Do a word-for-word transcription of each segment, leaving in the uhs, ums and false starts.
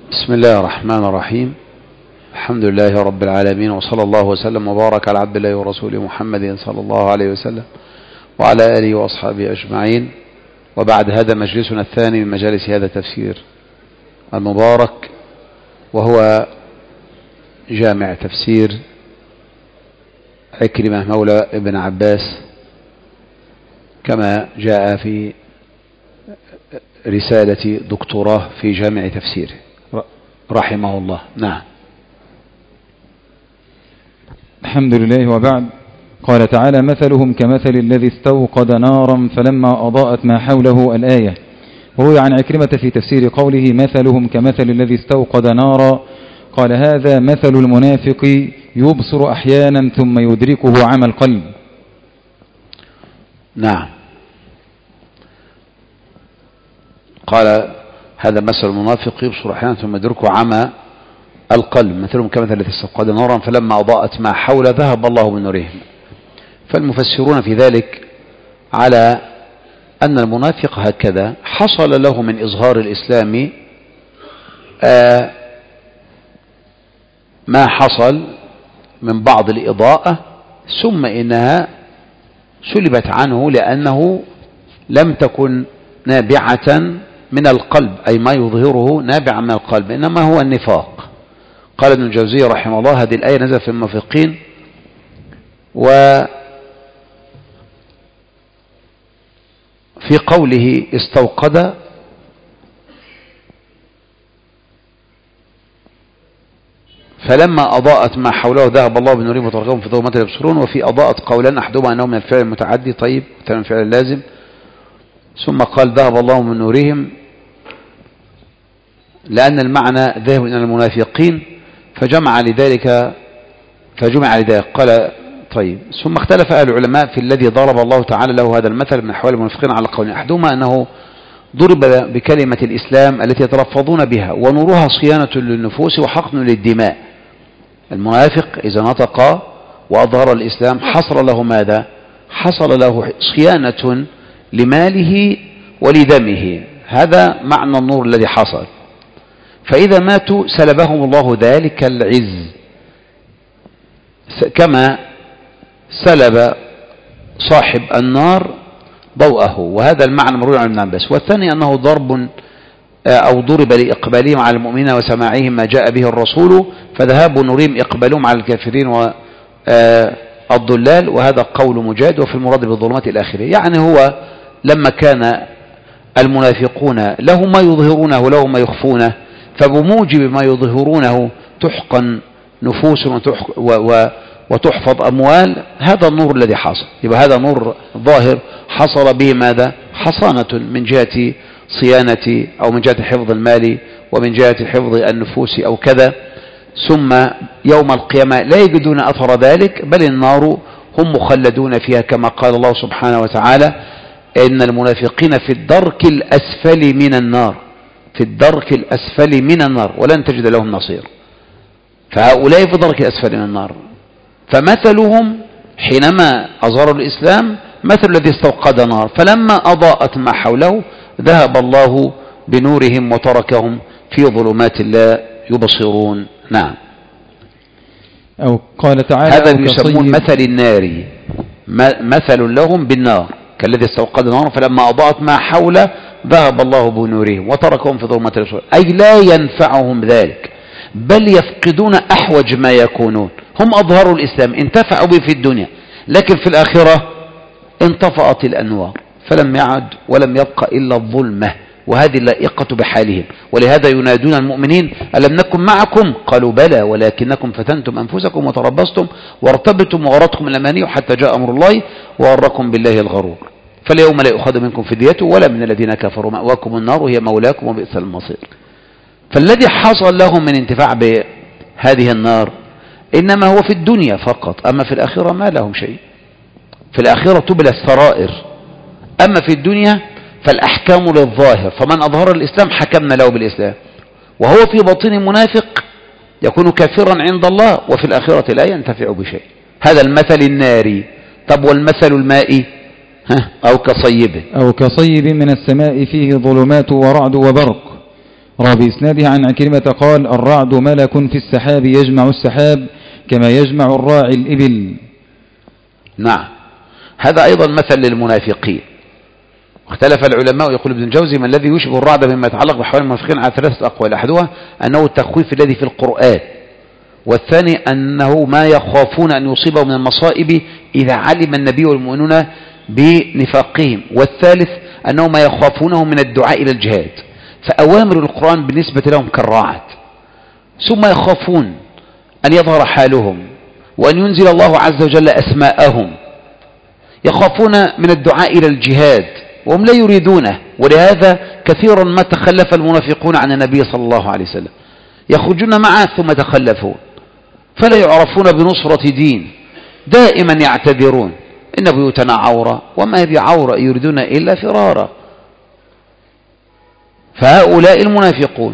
بسم الله الرحمن الرحيم. الحمد لله رب العالمين، وصلى الله وسلم وبارك على عبد الله ورسوله محمد صلى الله عليه وسلم وعلى آله وأصحابه أجمعين. وبعد، هذا مجلسنا الثاني من مجالس هذا التفسير المبارك، وهو جامع تفسير عكرمة مولى ابن عباس كما جاء في رسالة دكتوراه في جامع تفسيره رحمه الله. نعم. الحمد لله. وبعد، قال تعالى: مثلهم كمثل الذي استوقد نارا فلما أضاءت ما حوله، الآية. وهو عن عكرمة في تفسير قوله مثلهم كمثل الذي استوقد نارا، قال: هذا مثل المنافق يبصر أحيانا ثم يدركه عمى القلب. نعم. قال: هذا مثل المنافق يبصر أحيانا ثم يدركه عمى القلب. مثلهم كمثل الذي استوقد نارا فلما أضاءت ما حول ذهب الله بنورهم. فالمفسرون في ذلك على أن المنافق هكذا حصل له من إظهار الإسلام آه ما حصل من بعض الإضاءة، ثم إنها سلبت عنه لأنه لم تكن نابعة من القلب، أي ما يظهره نابعا من القلب، إنما هو النفاق. قال ابن الجوزي رحمه الله: هذه الآية نزلت في المنافقين، وفي قوله استوقد فلما أضاءت ما حوله ذهب الله بنورهم وتركهم في ظلمات لا يبصرون. وفي أضاءت قولان أحدهما أنه من الفعل المتعدي، طيب، من الفعل اللازم. ثم قال ذهب الله من نورهم لأن المعنى ذاهب إلى المنافقين، فجمع لذلك فجمع لذلك قال طيب. ثم اختلف أهل العلماء في الذي ضرب الله تعالى له هذا المثل من أحوال المنافقين على قولين: أحدهما أنه ضرب بكلمة الإسلام التي يتلفظون بها، ونورها صيانة للنفوس وحقن للدماء. المنافق إذا نطق وأظهر الإسلام حصل له ماذا؟ حصل له صيانة لماله ولدمه. هذا معنى النور الذي حصل. فإذا ماتوا سلبهم الله ذلك العز، كما سلب صاحب النار ضوءه. وهذا المعنى مروي عن ابن عباس. والثاني أنه ضرب أو ضرب لإقبالهم على المؤمنين وسماعهم ما جاء به الرسول، فذهاب نورهم إقبالهم على الكافرين والضلال. وهذا قول مجاهد. وفي المراد بالظلمات الآخرة، يعني هو لما كان المنافقون له ما يظهرونه له ما يخفونه، فبموجب ما يظهرونه تحقن نفوس وتحفظ أموال. هذا النور الذي حصل، يبقى هذا نور ظاهر حصل به ماذا؟ حصانة من جهة صيانة أو من جهة حفظ المال ومن جهة حفظ النفوس أو كذا. ثم يوم القيامة لا يجدون أثر ذلك، بل النار هم مخلدون فيها، كما قال الله سبحانه وتعالى: إن المنافقين في الدرك الأسفل من النار، في الدرك الأسفل من النار ولن تجد لهم نصير. فهؤلاء في الدرك الأسفل من النار. فمثلهم حينما أظهروا الإسلام مثل الذي استوقد نار فلما أضاءت ما حوله ذهب الله بنورهم وتركهم في ظلمات لا يبصرون. نعم. أو قال تعالى: هذا يسمون مثل النار، مثل لهم بالنار كالذي استوقد نار فلما أضاءت ما حوله ذهب الله بنورهم وتركهم في ظلمات لا يبصرون. أي لا ينفعهم ذلك، بل يفقدون أحوج ما يكونون. هم أظهروا الإسلام انتفعوا به في الدنيا، لكن في الآخرة انطفأت الأنوار فلم يعد ولم يبقى إلا الظلمة، وهذه اللائقة بحالهم. ولهذا ينادون المؤمنين: ألم نكن معكم؟ قالوا بلى ولكنكم فتنتم أنفسكم وتربصتم وارتبتم وغرتكم الأماني حتى جاء أمر الله وغركم بالله الغرور. فاليوم لا يؤخذ منكم فدية ولا من الذين كفروا، مأواكم النار وهي مولاكم وبئس المصير. فالذي حصل لهم من انتفاع بهذه النار إنما هو في الدنيا فقط، أما في الآخرة ما لهم شيء. في الآخرة تبلى السرائر، أما في الدنيا فالأحكام للظاهر. فمن أظهر الإسلام حكمنا له بالإسلام، وهو في باطن منافق يكون كافرا عند الله، وفي الآخرة لا ينتفع بشيء. هذا المثل الناري. طب والمثل المائي؟ أو كصيب أو كصيب من السماء فيه ظلمات ورعد وبرق روى بإسناده عن عكرمة قال الرعد ملك في السحاب يجمع السحاب كما يجمع الراعي الإبل. نعم، هذا أيضا مثل للمنافقين. اختلف العلماء، يقول ابن الجوزي ما الذي يشبه الرعد مما يتعلق بحوال المنافقين على ثلاثة أقوال. أحدها أنه التخويف الذي في القرآن، والثاني أنه ما يخافون أن يصيبهم من المصائب إذا علم النبي والمؤمنون بنفاقهم، والثالث أنه ما يخافونه من الدعاء إلى الجهاد. فأوامر القرآن بالنسبة لهم كالرعد، ثم يخافون أن يظهر حالهم وأن ينزل الله عز وجل أسماءهم، يخافون من الدعاء إلى الجهاد وهم لا يريدونه، ولهذا كثيرا ما تخلف المنافقون عن النبي صلى الله عليه وسلم، يخرجون معه ثم تخلفون فلا يعرفون بنصرة دين، دائما يعتذرون إن بيوتنا عورة وما هي بعورة يريدون إلا فرارا. فهؤلاء المنافقون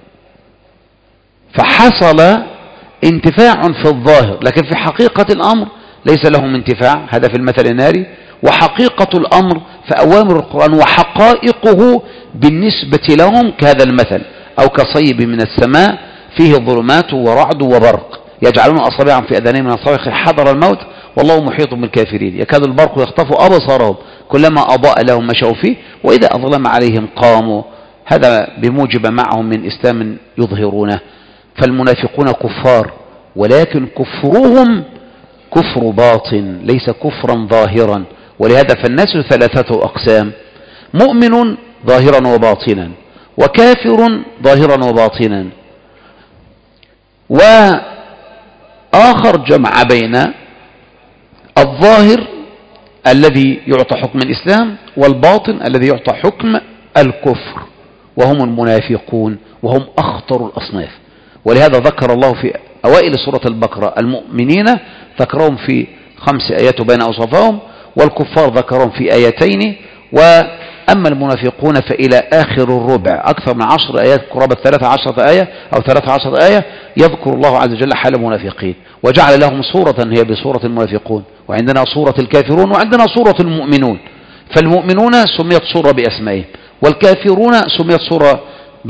فحصل انتفاع في الظاهر، لكن في حقيقة الأمر ليس لهم انتفاع، هذا في المثل الناري. وحقيقة الأمر فأوامر القرآن وحقائقه بالنسبة لهم كهذا المثل، أو كصيب من السماء فيه ظلمات ورعد وبرق يجعلون أصابعهم في أذانهم من الصواعق حذر الموت والله محيط بالكافرين يكاد البرق يخطف أبصارهم كلما أضاء لهم مشوا فيه وإذا أظلم عليهم قاموا. هذا بموجب معهم من إسلام يظهرونه. فالمنافقون كفار، ولكن كفرهم كفر باطن ليس كفرا ظاهرا. ولهذا فالناس ثلاثة أقسام: مؤمن ظاهرا وباطنا، وكافر ظاهرا وباطنا، وآخر جمع بين الظاهر الذي يعطى حكم الإسلام والباطن الذي يعطى حكم الكفر، وهم المنافقون، وهم أخطر الأصناف. ولهذا ذكر الله في أوائل سورة البقرة المؤمنين، ذكرهم في خمس آيات بين أوصافهم، والكفار ذكرهم في آيتين. وأما المنافقون فإلى آخر الربع أكثر من عشر آيات، قرابة ثلاثة عشرة آية أو ثلاثة عشرة آية، يذكر الله عز وجل حال المنافقين، وجعل لهم صورة هي بصورة المنافقون، وعندنا صورة الكافرون، وعندنا صورة المؤمنون. فالمؤمنون سميت صورة بأسمائهم، والكافرون سميت صورة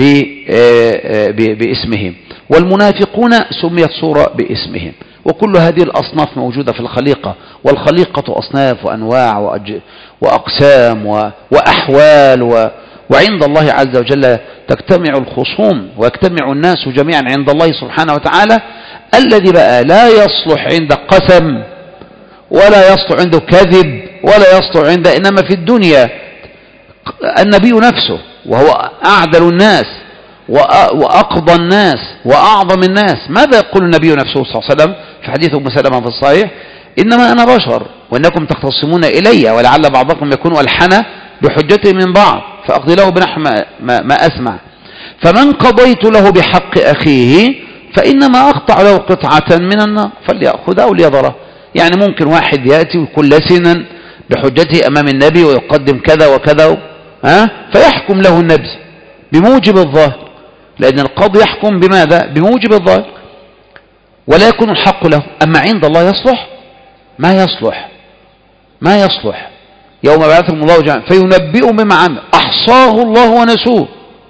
باسمهم، والمنافقون سميت صورة باسمهم. وكل هذه الأصناف موجودة في الخليقة، والخليقة أصناف وأنواع وأقسام وأحوال، وعند الله عز وجل تجتمع الخصوم ويجتمع الناس جميعا عند الله سبحانه وتعالى. الذي بقى لا يصلح عند قسم، ولا يصلح عنده كذب، ولا يصلح عند، إنما في الدنيا النبي نفسه وهو أعدل الناس وأقضى الناس وأعظم الناس، ماذا يقول النبي نفسه صلى الله عليه وسلم في حديث أم سلمة في الصحيح؟ إنما أنا بشر وإنكم تختصمون إلي ولعل بعضكم يكون ألحن بحجته من بعض فأقضي له بنحو ما, ما, ما أسمع. فمن قضيت له بحق أخيه فإنما أقطع له قطعة من النار فليأخذها أو ليضره. يعني ممكن واحد يأتي ويكون لسنا بحجته أمام النبي ويقدم كذا وكذا، ها، فيحكم له النبي بموجب الظاهر، لأن القاضي يحكم بماذا؟ بموجب الظاهر، ولا يكون الحق له. أما عند الله يصلح؟ ما يصلح، ما يصلح. يوم بعثهم الله جميعا فينبئهم بما عمل أحصاه الله ونسوه.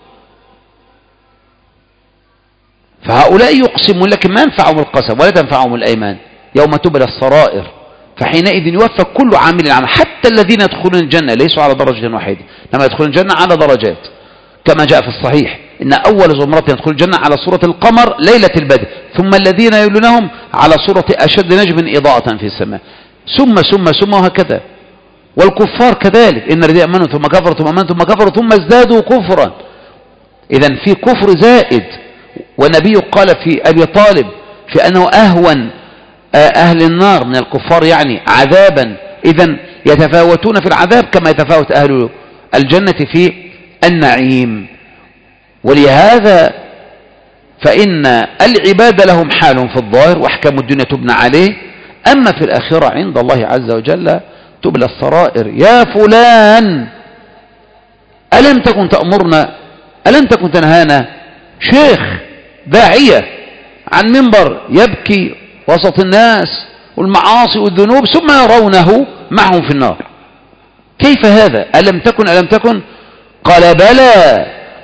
فهؤلاء يقسمون لكن ما ينفعهم القسم ولا تنفعهم الأيمان. يوم تبلى السرائر فحينئذ يوفى كل عامل عمل، حتى الذين يدخلون الجنة ليسوا على درجة واحدة، لما يدخلون الجنة على درجات، كما جاء في الصحيح إن أول زمرة يدخل الجنة على صورة القمر ليلة البدر، ثم الذين يلونهم على صورة أشد نجم إضاءة في السماء، ثم ثم ثم وهكذا. والكفار كذلك، إن الذين آمنوا ثم كفروا ثم آمنوا ثم كفروا ثم ازدادوا كفرا. إذن في كفر زائد. والنبي قال في أبي طالب في أنه أهون أهل النار من الكفار يعني عذابا. إذن يتفاوتون في العذاب كما يتفاوت أهل الجنة في النعيم. ولهذا فإن العباد لهم حال في الظاهر وأحكام الدنيا تبنى عليه، أما في الآخرة عند الله عز وجل تبلى السرائر. يا فلان ألم تكن تأمرنا، ألم تكن تنهانا؟ شيخ داعية عن منبر يبكي وسط الناس والمعاصي والذنوب ثم يرونه معهم في النار، كيف هذا؟ ألم تكن ألم تكن؟ قال بلى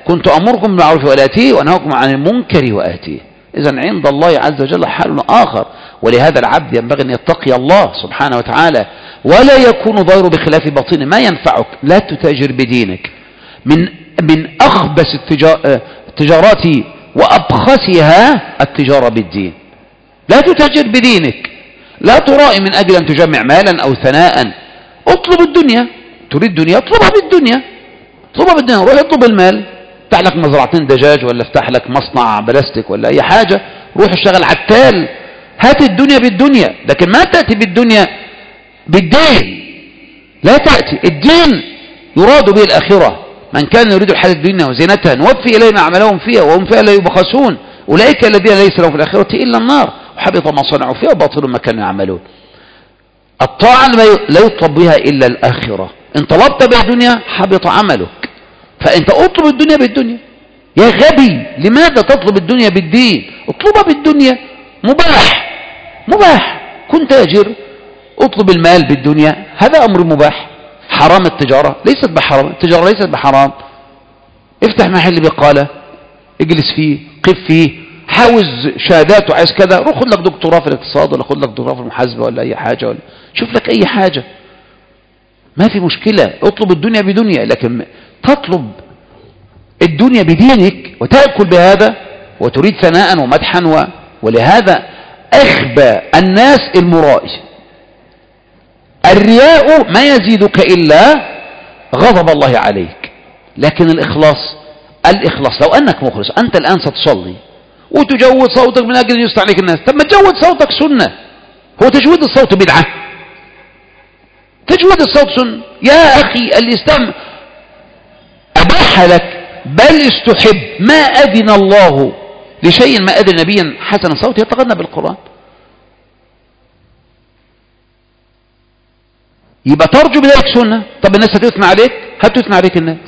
كنت أمركم بالمعروف وآتيه وأنهاكم عن المنكر وآتيه. إذن عند الله عز وجل حال آخر، ولهذا العبد ينبغي أن يتقي الله سبحانه وتعالى ولا يكون ظاهره بخلاف باطنه. ما ينفعك لا تتاجر بدينك. من من أخبث التجارات وأبخسها التجارة بالدين. لا تتاجر بدينك، لا ترائي من أجل أن تجمع مالا أو ثناء. اطلب الدنيا، تريد دنيا اطلبها بالدنيا، اطلبها بالدنيا. روح اطلب المال، افتح لك مزرعتين دجاج ولا افتح لك مصنع بلاستيك ولا أي حاجة، روح اشتغل عتال، هات الدنيا بالدنيا. لكن ما تأتي بالدنيا بالدين، لا تأتي. الدين يراد به الآخرة. من كان يريد الحياة الدنيا وزينتها نوفي إليهم أعمالهم فيها وهم فيها لا يبخسون أولئك الذين ليس لهم في الآخرة إلا النار وحبط ما صنعوا فيها وباطل ما كانوا يعملون. الطاعة لا يطلب بها إلا الآخرة. إن طلبت بها الدنيا حبط عملك. فأنت اطلب الدنيا بالدنيا. يا غبي، لماذا تطلب الدنيا بالدين؟ اطلبها بالدنيا، مباح مباح. كن تاجر، اطلب المال بالدنيا، هذا أمر مباح. حرام التجارة؟ ليست بحرام. التجارة ليست بحرام. افتح محل بقالة، اجلس فيه، قف فيه، حاوز شهادات وعايز كذا، روح خد لك دكتوراه في الاقتصاد ولا خد لك دكتوراه في المحاسبة ولا أي حاجة، ولا شوف لك أي حاجة، ما في مشكلة. اطلب الدنيا بدنيا، لكن تطلب الدنيا بدينك وتأكل بهذا وتريد ثناء ومدحا و... ولهذا أخبى الناس المرائي. الرياء ما يزيدك إلا غضب الله عليك. لكن الإخلاص، الإخلاص لو أنك مخلص، أنت الآن ستصلي وتجود صوتك من أجل أن يستع عليك الناس، طب ما تجود صوتك سنة. هو تجويد الصوت بدعة؟ تجويد الصوت سنة يا أخي. الإسلام أباح لك، بل استحب. ما أذن الله لشيء ما أذن نبيا حسن الصوت يتغنى بالقرآن. يبقى ترجو بذلك سنة. طب الناس هتثنى عليك، هتثنى عليك الناس،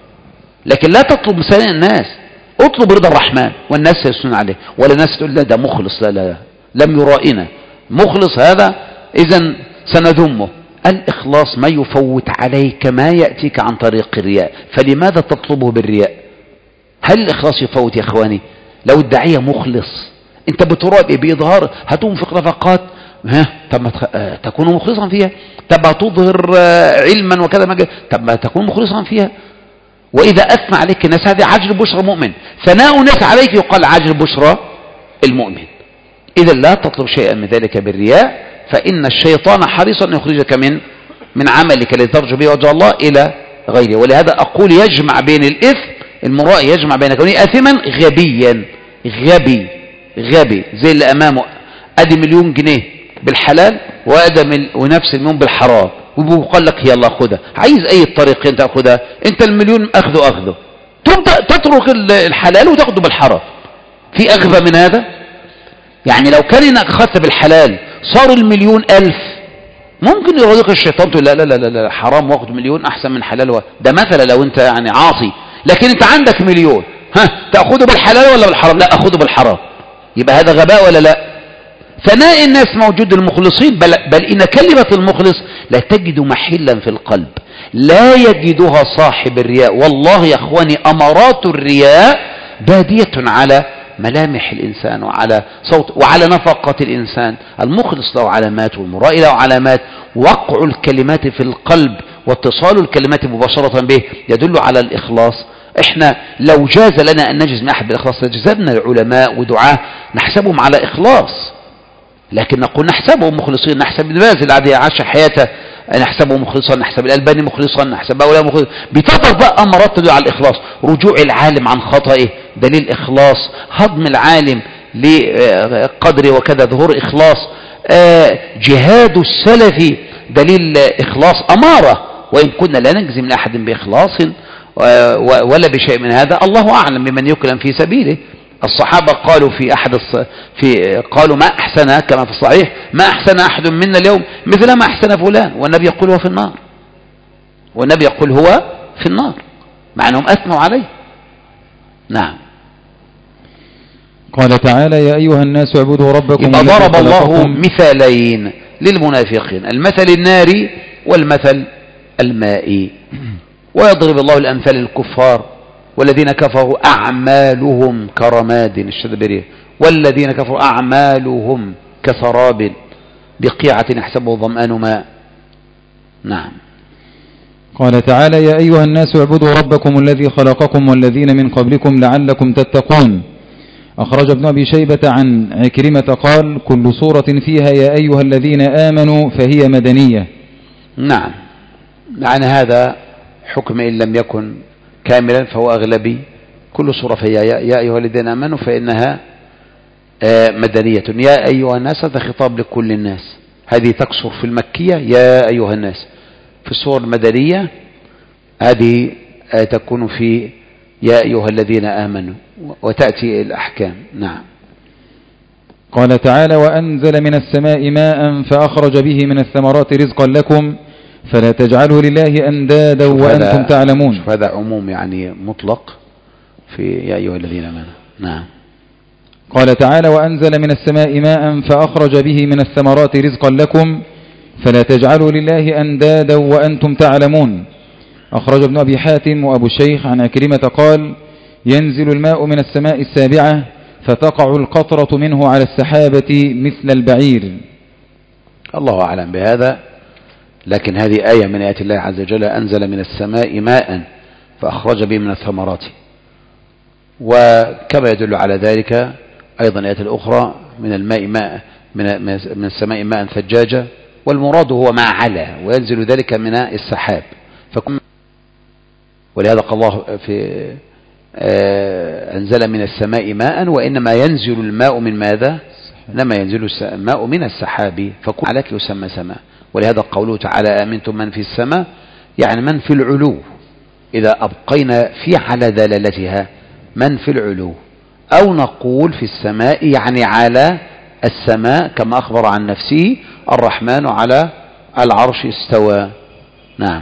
لكن لا تطلب مثال الناس. اطلب رضا الرحمن والناس سيثنون عليه، ولا الناس تقول لا ده مخلص، لا لا, لا. لم يرائنا مخلص هذا، إذن سنذمه. الإخلاص ما يفوت عليك ما يأتيك عن طريق الرياء، فلماذا تطلبه بالرياء؟ هل الإخلاص يفوت يا إخواني؟ لو الداعية مخلص، أنت بترائي بإظهار، هتنفق نفقات، ها طب ما تكون مخلصا فيها. طب هتظهر علما وكذا ما جاء. طب ما تكون مخلصا فيها. وإذا أثنى عليك الناس، هذه عجل بشرى مؤمن. ثناء الناس عليك يقال عجل بشرى المؤمن. إذا لا تطلب شيئا من ذلك بالرياء، فإن الشيطان حريص أن يخرجك من من عملك الذي ترجو به وجه الله إلى غيره. ولهذا أقول يجمع بين الإثم، المرائي يجمع بين كونه آثما غبيا، غبي غبي زي اللي أمامه أدي مليون جنيه بالحلال وأدي ونفس المليون بالحرام، وقال لك يلا خدها، عايز أي طريقين تأخذها، أنت المليون أخذه أخذه، تترك الحلال وتأخذه بالحرام. في أغبى من هذا؟ يعني لو كان إنك أخذت بالحلال صار المليون ألف، ممكن يرضيك الشيطان تقول لا لا لا لا حرام واخد مليون أحسن من حلال و... ده مثلا لو أنت يعني عاصي. لكن أنت عندك مليون، ها تأخذه بالحلال ولا بالحرام؟ لا أخذه بالحرام. يبقى هذا غباء ولا لا؟ ثناء الناس موجود المخلصين، بل, بل إن كلمة المخلص لا تجد محلا في القلب، لا يجدها صاحب الرياء. والله يا أخواني أمارات الرياء بادية على ملامح الإنسان وعلى صوت وعلى نفقة الإنسان. المخلص له علامات والمرائي له علامات. وقع الكلمات في القلب واتصال الكلمات مباشرة به يدل على الإخلاص. احنا لو جاز لنا أن نجزم من أحد بالإخلاص لجزمنا العلماء ودعاة نحسبهم على إخلاص، لكن نقول نحسبهم مخلصين. نحسب ابن باز الذي عاش حياته نحسبه مخلصا، نحسب الألباني مخلصا، نحسب هؤلاء مخلصين. بتظهر بقى أمارات تدل على الإخلاص. رجوع العالم عن خطئه دليل إخلاص، هضم العالم لقدره وكذا ظهور إخلاص، جهاد السلف دليل إخلاص أمارة. وإن كنا لا نجزم من أحد بإخلاص ولا بشيء من هذا، الله أعلم بمن يكلم في سبيله. الصحابة قالوا في أحد الص... في قالوا ما أحسن كما في الصحيح ما أحسن أحد منا اليوم مثل ما أحسن فلان، والنبي يقول هو في النار، والنبي يقول هو في النار، مع أنهم أثنوا عليه. نعم. قال تعالى يا أيها الناس اعبدوا ربكم. يبقى ضرب الله مثالين للمنافقين، المثل الناري والمثل المائي. ويضرب الله الأمثال للكفار والذين كفروا أعمالهم كرماد اشتد بريه والذين كفروا أعمالهم كسراب بقيعة يحسبه الظمآن ماء. نعم. قال تعالى يا أيها الناس اعبدوا ربكم الذي خلقكم والذين من قبلكم لعلكم تتقون. أخرج ابن أبي شيبة عن عكرمة قال كل سورة فيها يا أيها الذين آمنوا فهي مدنية. نعم، معنى هذا حكم إن لم يكن كاملا فهو أغلبي. كل سورة فيها يا أيها الذين آمنوا فإنها مدنية. يا أيها الناس هذا خطاب لكل الناس، هذه تكسر في المكية يا أيها الناس. في السور المدنية هذه تكون في يا أيها الذين آمنوا وتأتي الأحكام. نعم. قال تعالى وأنزل من السماء ماء فأخرج به من الثمرات رزقا لكم فلا تجعلوا لله أندادا وأنتم تعلمون. هذا عموم يعني مطلق في يا أيها الذين آمنوا. نعم. قال تعالى وأنزل من السماء ماء فأخرج به من الثمرات رزقا لكم فلا تجعلوا لله أندادا وأنتم تعلمون. أخرج ابن أبي حاتم وأبو الشيخ عن عكرمة قال ينزل الماء من السماء السابعة فتقع القطرة منه على السحابة مثل البعير. الله أعلم بهذا، لكن هذه آية من آيات الله عز وجل أنزل من السماء ماء فأخرج به من الثمرات. وكما يدل على ذلك أيضا الآيات الأخرى من الماء ماء من السماء ماء ثجاجا، والمراد هو ما علا وينزل ذلك من السحاب. فكم ولهذا قال الله في أنزل من السماء ماء وإنما ينزل الماء من ماذا؟ إنما ينزل الماء من السحاب فكل عليك يسمى سماء. ولهذا قوله تعالى آمنتم من في السماء يعني من في العلو، إذا أبقينا في على دلالتها من في العلو، أو نقول في السماء يعني على السماء كما أخبر عن نفسه الرحمن على العرش استوى. نعم.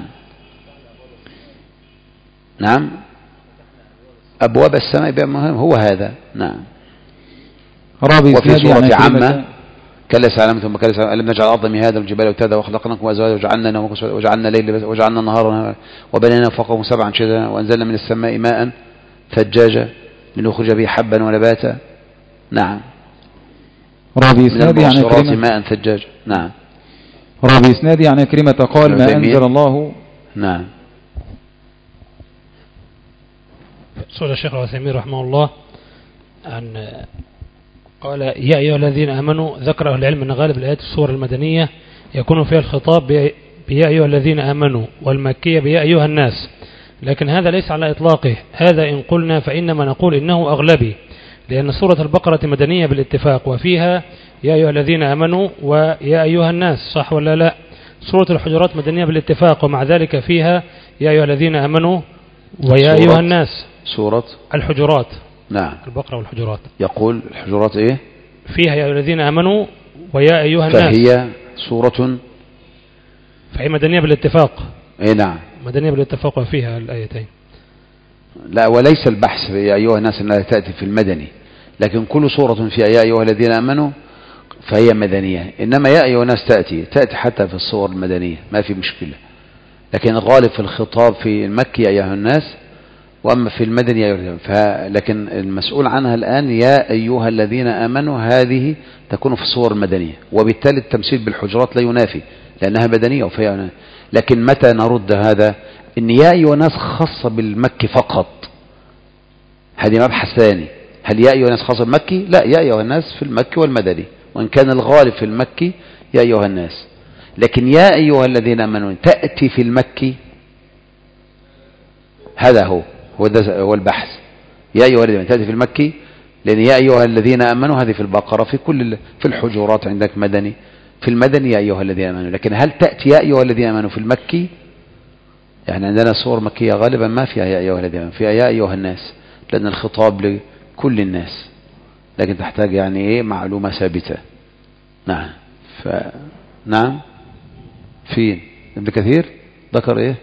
نعم أبواب السماء بمهم هو هذا. نعم. وفي سورة عامة كلا سعلم ثم كلا سعلم ألم نجعل الأرض مهادا والجبال أوتادا وخلقناكم أزواجا وجعلنا نومكم وجعلنا ليلا وجعلنا نهارا وبنينا فوقكم سبعا شدادا وأنزلنا من السماء ماء ثجاجا لنخرج به حبا ونباتا. نعم. رابي من المعصرات ماء ثجاجا. نعم. رابي إسنادي عن عكرمة قال ما أنزل الله. نعم. سؤال الشيخ العثيمين رحمه الله عن قال يا أيها الذين آمنوا. ذكر أهل العلم أن غالب الآيات السور المدنية يكون فيها الخطاب بيا أيها الذين آمنوا، والمكية بيا أيها الناس، لكن هذا ليس على إطلاقه. هذا إن قلنا فإنما نقول إنه أغلبي، لأن سورة البقرة مدنية بالاتفاق وفيها يا أيها الذين آمنوا ويا أيها الناس، صح ولا لا؟ سورة الحجرات مدنية بالاتفاق ومع ذلك فيها يا أيها الذين آمنوا ويا أيها الناس. سورة الحجرات. نعم. البقرة والحجرات. يقول الحجرات إيه؟ فيها يا أيها الذين آمنوا ويا أيها الناس، فهي سورة فهي مدنية بالاتفاق. إيه نعم مدنية بالاتفاق وفيها الآيتين. لا، وليس البحث يا أيها الناس أنها تأتي في المدني، لكن كل سورة فيها يا أيها الذين آمنوا فهي مدنية. إنما يا أيها الناس تأتي تأتي حتى في الصور المدنية ما في مشكلة، لكن الغالب في الخطاب في المكي يا أيها الناس، وأما في المدني يا أيها الناس. لكن المسؤول عنها الآن يا أيها الذين آمنوا هذه تكون في الصور المدنية، وبالتالي التمثيل بالحجرات لا ينافي لأنها مدنية وفيها. لكن متى نرد هذا إن يا أيها الناس خاصة بالمكي فقط، هذه مبحث ثاني. هل يا أيها الناس خاصة بالمكي؟ لا، يا أيها الناس في المكي والمدني، وإن كان الغالب في المكي يا أيها الناس. لكن يا أيها الذين آمنوا تأتي في المكي، هذا هو هو, هو البحث. يا أيها الذين تأتي في المكي، لأن يا أيها الذين آمنوا هذه في البقرة، في كل في الحجرات عندك مدني، في المدني يا أيها الذين آمنوا. لكن هل تأتي يا أيها الذين آمنوا في المكي؟ يعني عندنا صور مكية غالبا ما فيها يا أيها الذين آمنوا، فيها يا أيها الناس، لأن الخطاب لكل الناس، لكن تحتاج يعني إيه معلومة ثابتة. نعم. ف نعم. فين ابن كثير ذكر إيه؟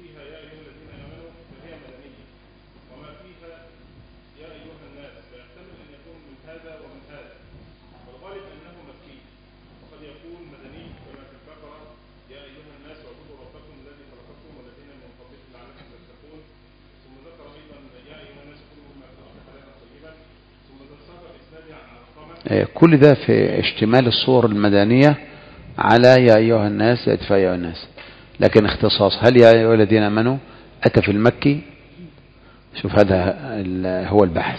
فيها يا أيها الذين آمنوا فهي مدنية، وما فيها يا أيها الناس فيحتمل أن يكون من هذا ومن هذا، والغالب أنه مكي، وقد يكون مدني كما في البقرة يا أيها الناس واعبدوا ربكم الذي خلقكم والذين من قبلكم لعلكم تتقون، ثم ذكر أيضا يا أيها الناس كلوا مما في الأرض حلالا طيبا، ثم ذكر إسنادي عن علقمة. كل ده في اشتمال الصور المدنية على يا أيها الناس يا أيها الناس، لكن اختصاص هل يا أيها الذين آمنوا أتى في المكي؟ شوف هذا هو البحث.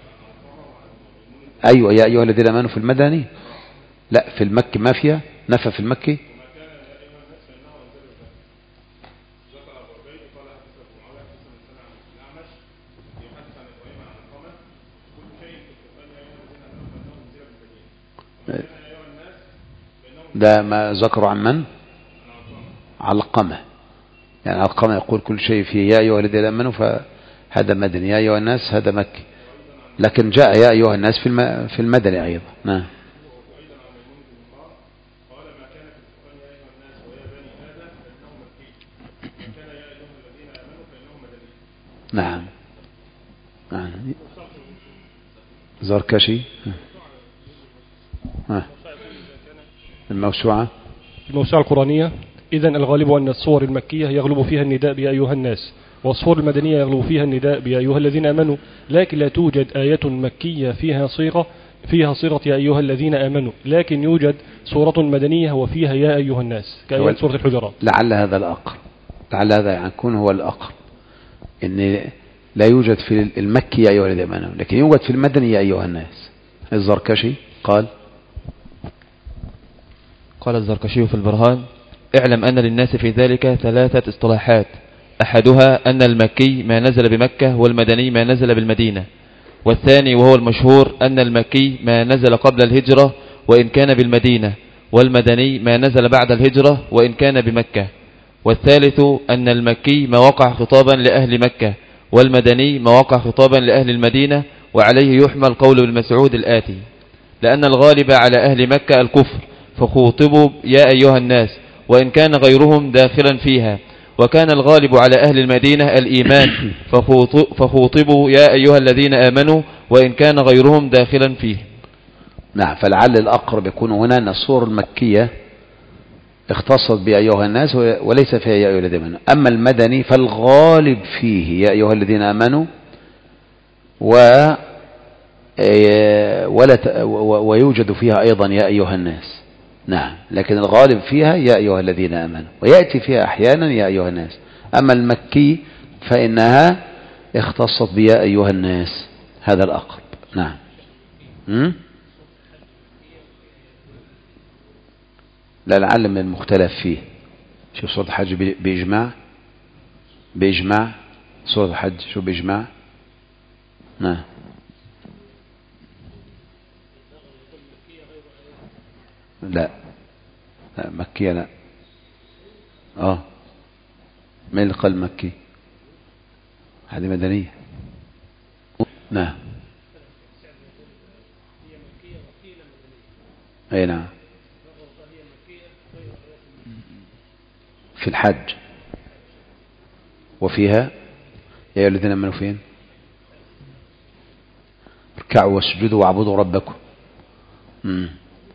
أيوة يا أيها الذين آمنوا في المدني، لا في المكي ما فيها نفى في المكي. ده ما ذكروا عن من؟ علقمة، يعني علقمة يقول كل شيء فيه يا أيها الذين آمنوا فهذا مدني، يا أيها الناس هذا مكي، لكن جاء يا أيها الناس في في المدني أيضا. نعم. نعم نعم. زركشي الموسوعة الموسوعة القرآنية. إذن الغالب أن الصور المكية يغلب فيها النداء بيا أيها الناس، والصور المدنية يغلب فيها النداء بيا أيها الذين آمنوا، لكن لا توجد آية مكية فيها صيغة فيها صيغة يا أيها الذين آمنوا، لكن يوجد سورة مدنية وفيها يا أيها الناس كآيات سورة الحجرات. لعل هذا الأقرب، لعل هذا يكون هو الأقرب، إن لا يوجد في المكي يا أيها الذين آمنوا، لكن يوجد في المدني يا أيها الناس. الزركشي قال قال الزركشي في البرهان: اعلم أن للناس في ذلك ثلاثة اصطلاحات، أحدها أن المكي ما نزل بمكة والمدني ما نزل بالمدينة، والثاني وهو المشهور أن المكي ما نزل قبل الهجرة وإن كان بالمدينة، والمدني ما نزل بعد الهجرة وإن كان بمكة، والثالث أن المكي ما وقع خطابا لأهل مكة والمدني ما وقع خطابا لأهل المدينة. وعليه يحمل قول ابن مسعود الآتي: لأن الغالب على أهل مكة الكفر فخوطبوا يا أيها الناس وإن كان غيرهم داخلا فيها، وكان الغالب على أهل المدينة الإيمان فخوطبوا يا أيها الذين آمنوا وإن كان غيرهم داخلا فيه. نعم. فلعل الأقرب يكون هنا أن الصور المكية اختصت بأيها الناس وليس فيها يا أيها الذين آمنوا، أما المدني فالغالب فيه يا أيها الذين آمنوا و ويوجد فيها أيضا يا أيها الناس. نعم. لكن الغالب فيها يا أيها الذين آمنوا، ويأتي فيها أحيانا يا أيها الناس. أما المكي فإنها اختصت بيا أيها الناس، هذا الأقرب. نعم. م? لا لعل من المختلف فيه. شوف سورة الحج بإجماع، بإجماع سورة الحج شو بإجماع. نعم. لا لا مكية لا. اه من اللي قال مكي؟ هذه مدنية. نعم. اي نعم. في الحج وفيها يا أيها الذين آمنوا فين؟ اركعوا واسجدوا واعبدوا ربكم. مم.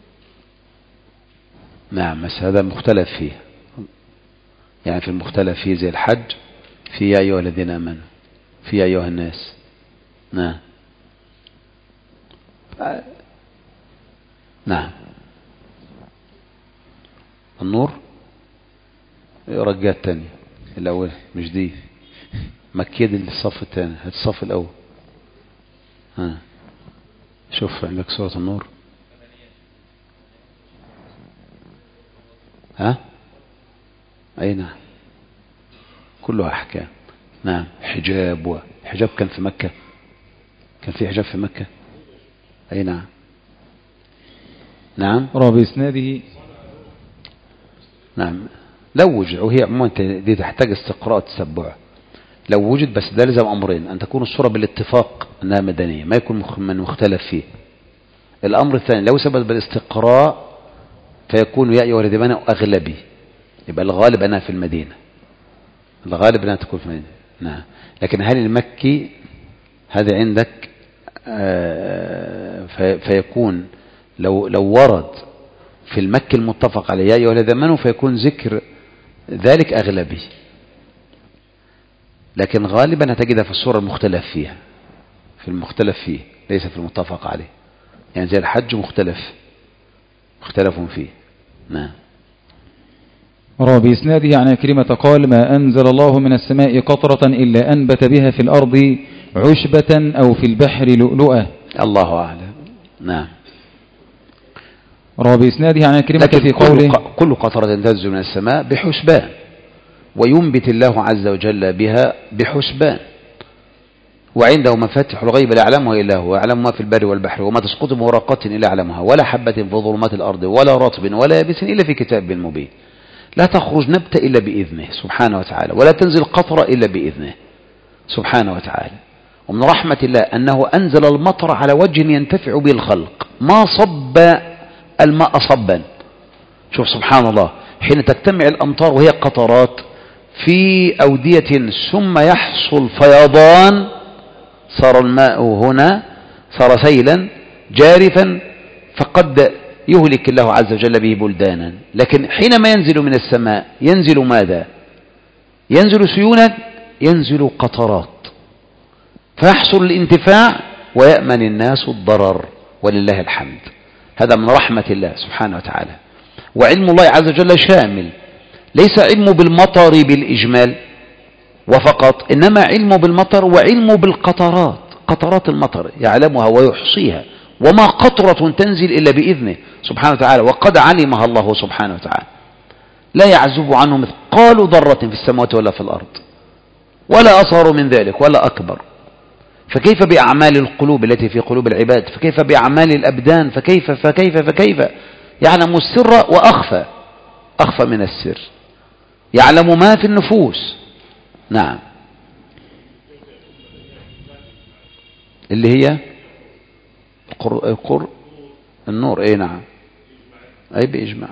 نعم. بس هذا مختلف فيه، يعني في المختلف فيه زي الحج في يا أيها الذين آمنوا، في يا أيها الناس. نعم. نعم. النور رجات تانية، الأول مش دي مكية، دي الصف الثاني، هات الصف الأول. ها شوف عندك سورة النور. ها أي نعم كلها أحكام. نعم. حجاب، وحجاب كان في مكة، كان في حجاب في مكة. أي نعم. نعم. رابع إسناده. نعم. لو وجد، وهي عموما دي تحتاج استقراء تتبع، لو وجد، بس ده لازم أمرين: أن تكون الصورة بالاتفاق أنها مدنية، ما يكون من مختلف فيه. الأمر الثاني لو ثبت بالاستقراء فيكون يا أيها الذين آمنوا أغلبي، يبقى الغالب أنها في المدينة. الغالب أنها تكون في المدينة. نعم. لكن هل المكي هذا عندك آه في فيكون لو لو ورد في المكي المتفق عليه يا أيها الذين آمنوا فيكون ذكر ذلك أغلبي، لكن غالبا هتجدها في السورة المختلف فيها، في المختلف فيه ليس في المتفق عليه، يعني زي الحج مختلف مختلف فيه. نعم. روى بإسناده عن عكرمة قال ما أنزل الله من السماء قطرة إلا أنبت بها في الأرض عشبة أو في البحر لؤلؤة. الله أعلم. نعم. روى بإسناده عن عكرمة في قوله كل قطرة تنزل من السماء بحسبان، وينبت الله عز وجل بها بحسبان، وعنده مفاتح الغيب لا يعلمها إلا هو، يعلم ما في البر والبحر، وما تسقط من ورقة إلا يعلمها، ولا حبة في ظلمات الأرض ولا رطب ولا يابس إلا في كتاب مبين. لا تخرج نبتة إلا بإذنه سبحانه وتعالى، ولا تنزل قطرة إلا بإذنه سبحانه وتعالى. ومن رحمة الله أنه أنزل المطر على وجه ينتفع به الخلق، ما صب الماء صبا. شوف سبحان الله، حين تجتمع الأمطار وهي قطرات في أودية ثم يحصل فيضان، صار الماء هنا صار سيلا جارفا، فقد يهلك الله عز وجل به بلدانا. لكن حينما ينزل من السماء ينزل ماذا؟ ينزل سيولا، ينزل قطرات، فيحصل الانتفاع ويأمن الناس الضرر، ولله الحمد. هذا من رحمة الله سبحانه وتعالى. وعلم الله عز وجل شامل، ليس علمه بالمطر بالإجمال وفقط، إنما علمه بالمطر وعلمه بالقطرات، قطرات المطر يعلمها ويحصيها، وما قطرة تنزل إلا بإذنه سبحانه وتعالى، وقد علمها الله سبحانه وتعالى. لا يعزب عنه مثقال ذرة في السماوات ولا في الأرض، ولا أصغر من ذلك ولا أكبر. فكيف بأعمال القلوب التي في قلوب العباد؟ فكيف بأعمال الأبدان؟ فكيف فكيف فكيف يعلم السر وأخفى، أخفى من السر، يعلم ما في النفوس. نعم. اللي هي القر... القر... النور. اي نعم، اي بإجماع.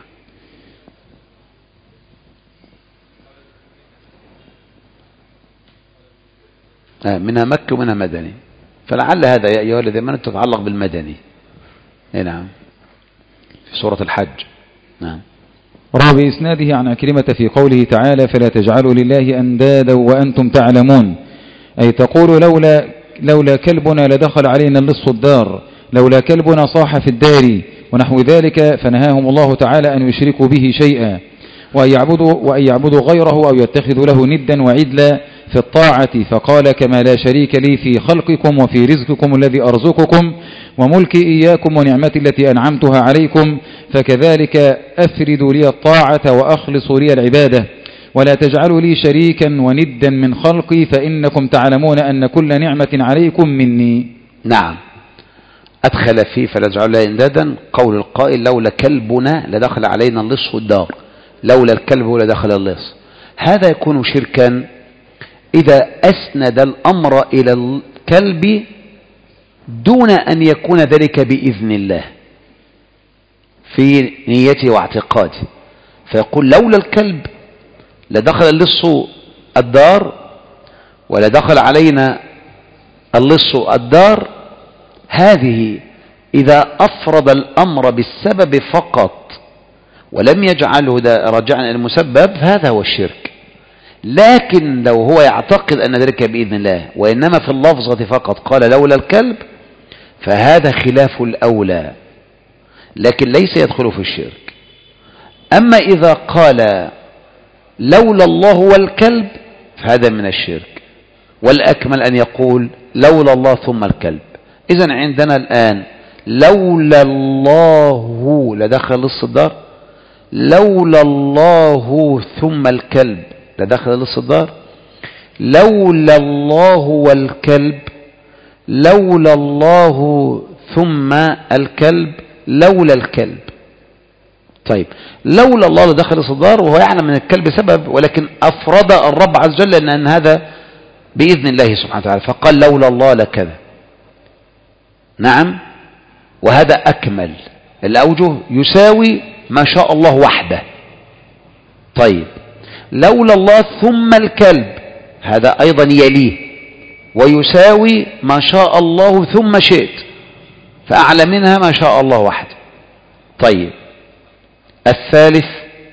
آه منها مكي ومنها مدني، فلعل هذا يا أيها الذين آمنوا تتعلق بالمدني. اي نعم، في سورة الحج. نعم. روى بإسناده عن عكرمة في قوله تعالى فلا تجعلوا لله أندادا وأنتم تعلمون، أي تقول لولا, لولا كلبنا لدخل علينا اللص الدار، لولا كلبنا صاح في الدار، ونحو ذلك. فنهاهم الله تعالى أن يشركوا به شيئا، وأن يعبدوا, وأن يعبدوا غيره أو يتخذوا له ندا وعدلا في الطاعة، فقال كما لا شريك لي في خلقكم وفي رزقكم الذي أرزقكم وملكي إياكم ونعمتي التي أنعمتها عليكم، فكذلك أفردوا لي الطاعة وأخلصوا لي العبادة، ولا تجعلوا لي شريكا وندا من خلقي، فإنكم تعلمون أن كل نعمة عليكم مني. نعم. أدخل فيه فلا تجعلوا لي أندادا قول القائل لولا كلبنا لدخل علينا اللص الدار، لولا الكلب لدخل اللص. هذا يكون شركا إذا أسند الأمر إلى الكلب دون أن يكون ذلك بإذن الله في نيته واعتقاده، فيقول لولا الكلب لدخل اللص الدار ولدخل علينا اللص الدار. هذه إذا أفرد الأمر بالسبب فقط ولم يجعله راجعا إلى المسبب هذا هو الشرك. لكن لو هو يعتقد أن ذلك بإذن الله وإنما في اللفظة فقط قال لولا الكلب فهذا خلاف الأولى، لكن ليس يدخل في الشرك. أما إذا قال لولا الله والكلب فهذا من الشرك، والأكمل أن يقول لولا الله ثم الكلب. إذن عندنا الآن لولا الله لدخل لص الدار، لولا الله ثم الكلب لدخل لص الدار، لولا الله والكلب، لولا الله ثم الكلب، لولا الكلب. طيب لولا الله لدخل لص الدار وهو يعلم من الكلب سبب، ولكن أفرد الرب عز وجل أن هذا بإذن الله سبحانه وتعالى فقال لولا الله لكذا. نعم، وهذا أكمل الأوجه، يساوي ما شاء الله وحده. طيب لولا الله ثم الكلب، هذا أيضا يليه ويساوي ما شاء الله ثم شئت، فأعلى منها ما شاء الله وحده. طيب الثالث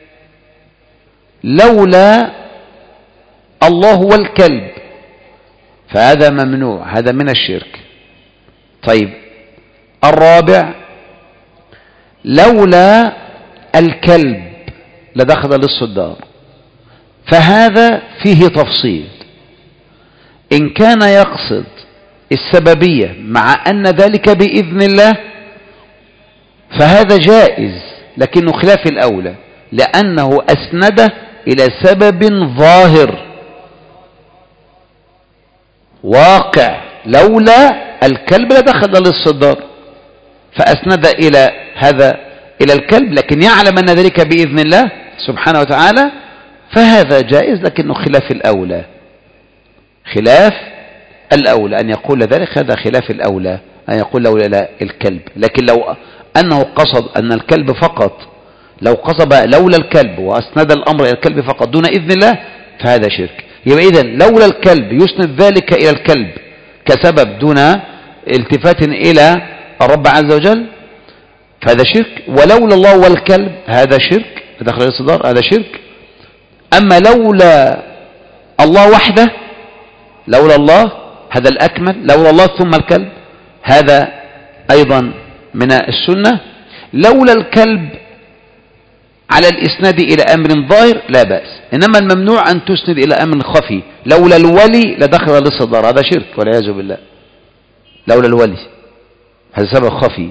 لولا الله والكلب، فهذا ممنوع، هذا من الشرك. طيب الرابع لولا الكلب لدخل لص الدار، فهذا فيه تفصيل. إن كان يقصد السببية مع أن ذلك بإذن الله فهذا جائز، لكنه خلاف الأولى، لأنه أسنده إلى سبب ظاهر واقع. لولا الكلب لدخل لص الدار، فأسند إلى هذا إلى الكلب، لكن يعلم أن ذلك بإذن الله سبحانه وتعالى، فهذا جائز، لكنه خلاف الأولى. خلاف الأولى أن يقول ذلك، هذا خلاف الأولى أن يقول لولا الكلب. لكن لو أنه قصد أن الكلب فقط، لو قصد لولا الكلب وأسند الأمر إلى الكلب فقط دون إذن الله فهذا شرك. يبقى إذن لولا الكلب يسند ذلك إلى الكلب كسبب دون التفات إلى الرب عز وجل، فهذا شرك. ولولا الله والكلب هذا شرك، دخل الصدار هذا شرك. أما لولا الله وحده، لولا الله هذا الأكمل، لولا الله ثم الكلب هذا أيضا من السنة. لولا الكلب على الإسناد إلى أمر ظاهر لا بأس، إنما الممنوع أن تسند إلى أمر خفي. لولا الولي لدخل للصدار، هذا شرك والعياذ بالله. لولا الولي هذا سبب خفي.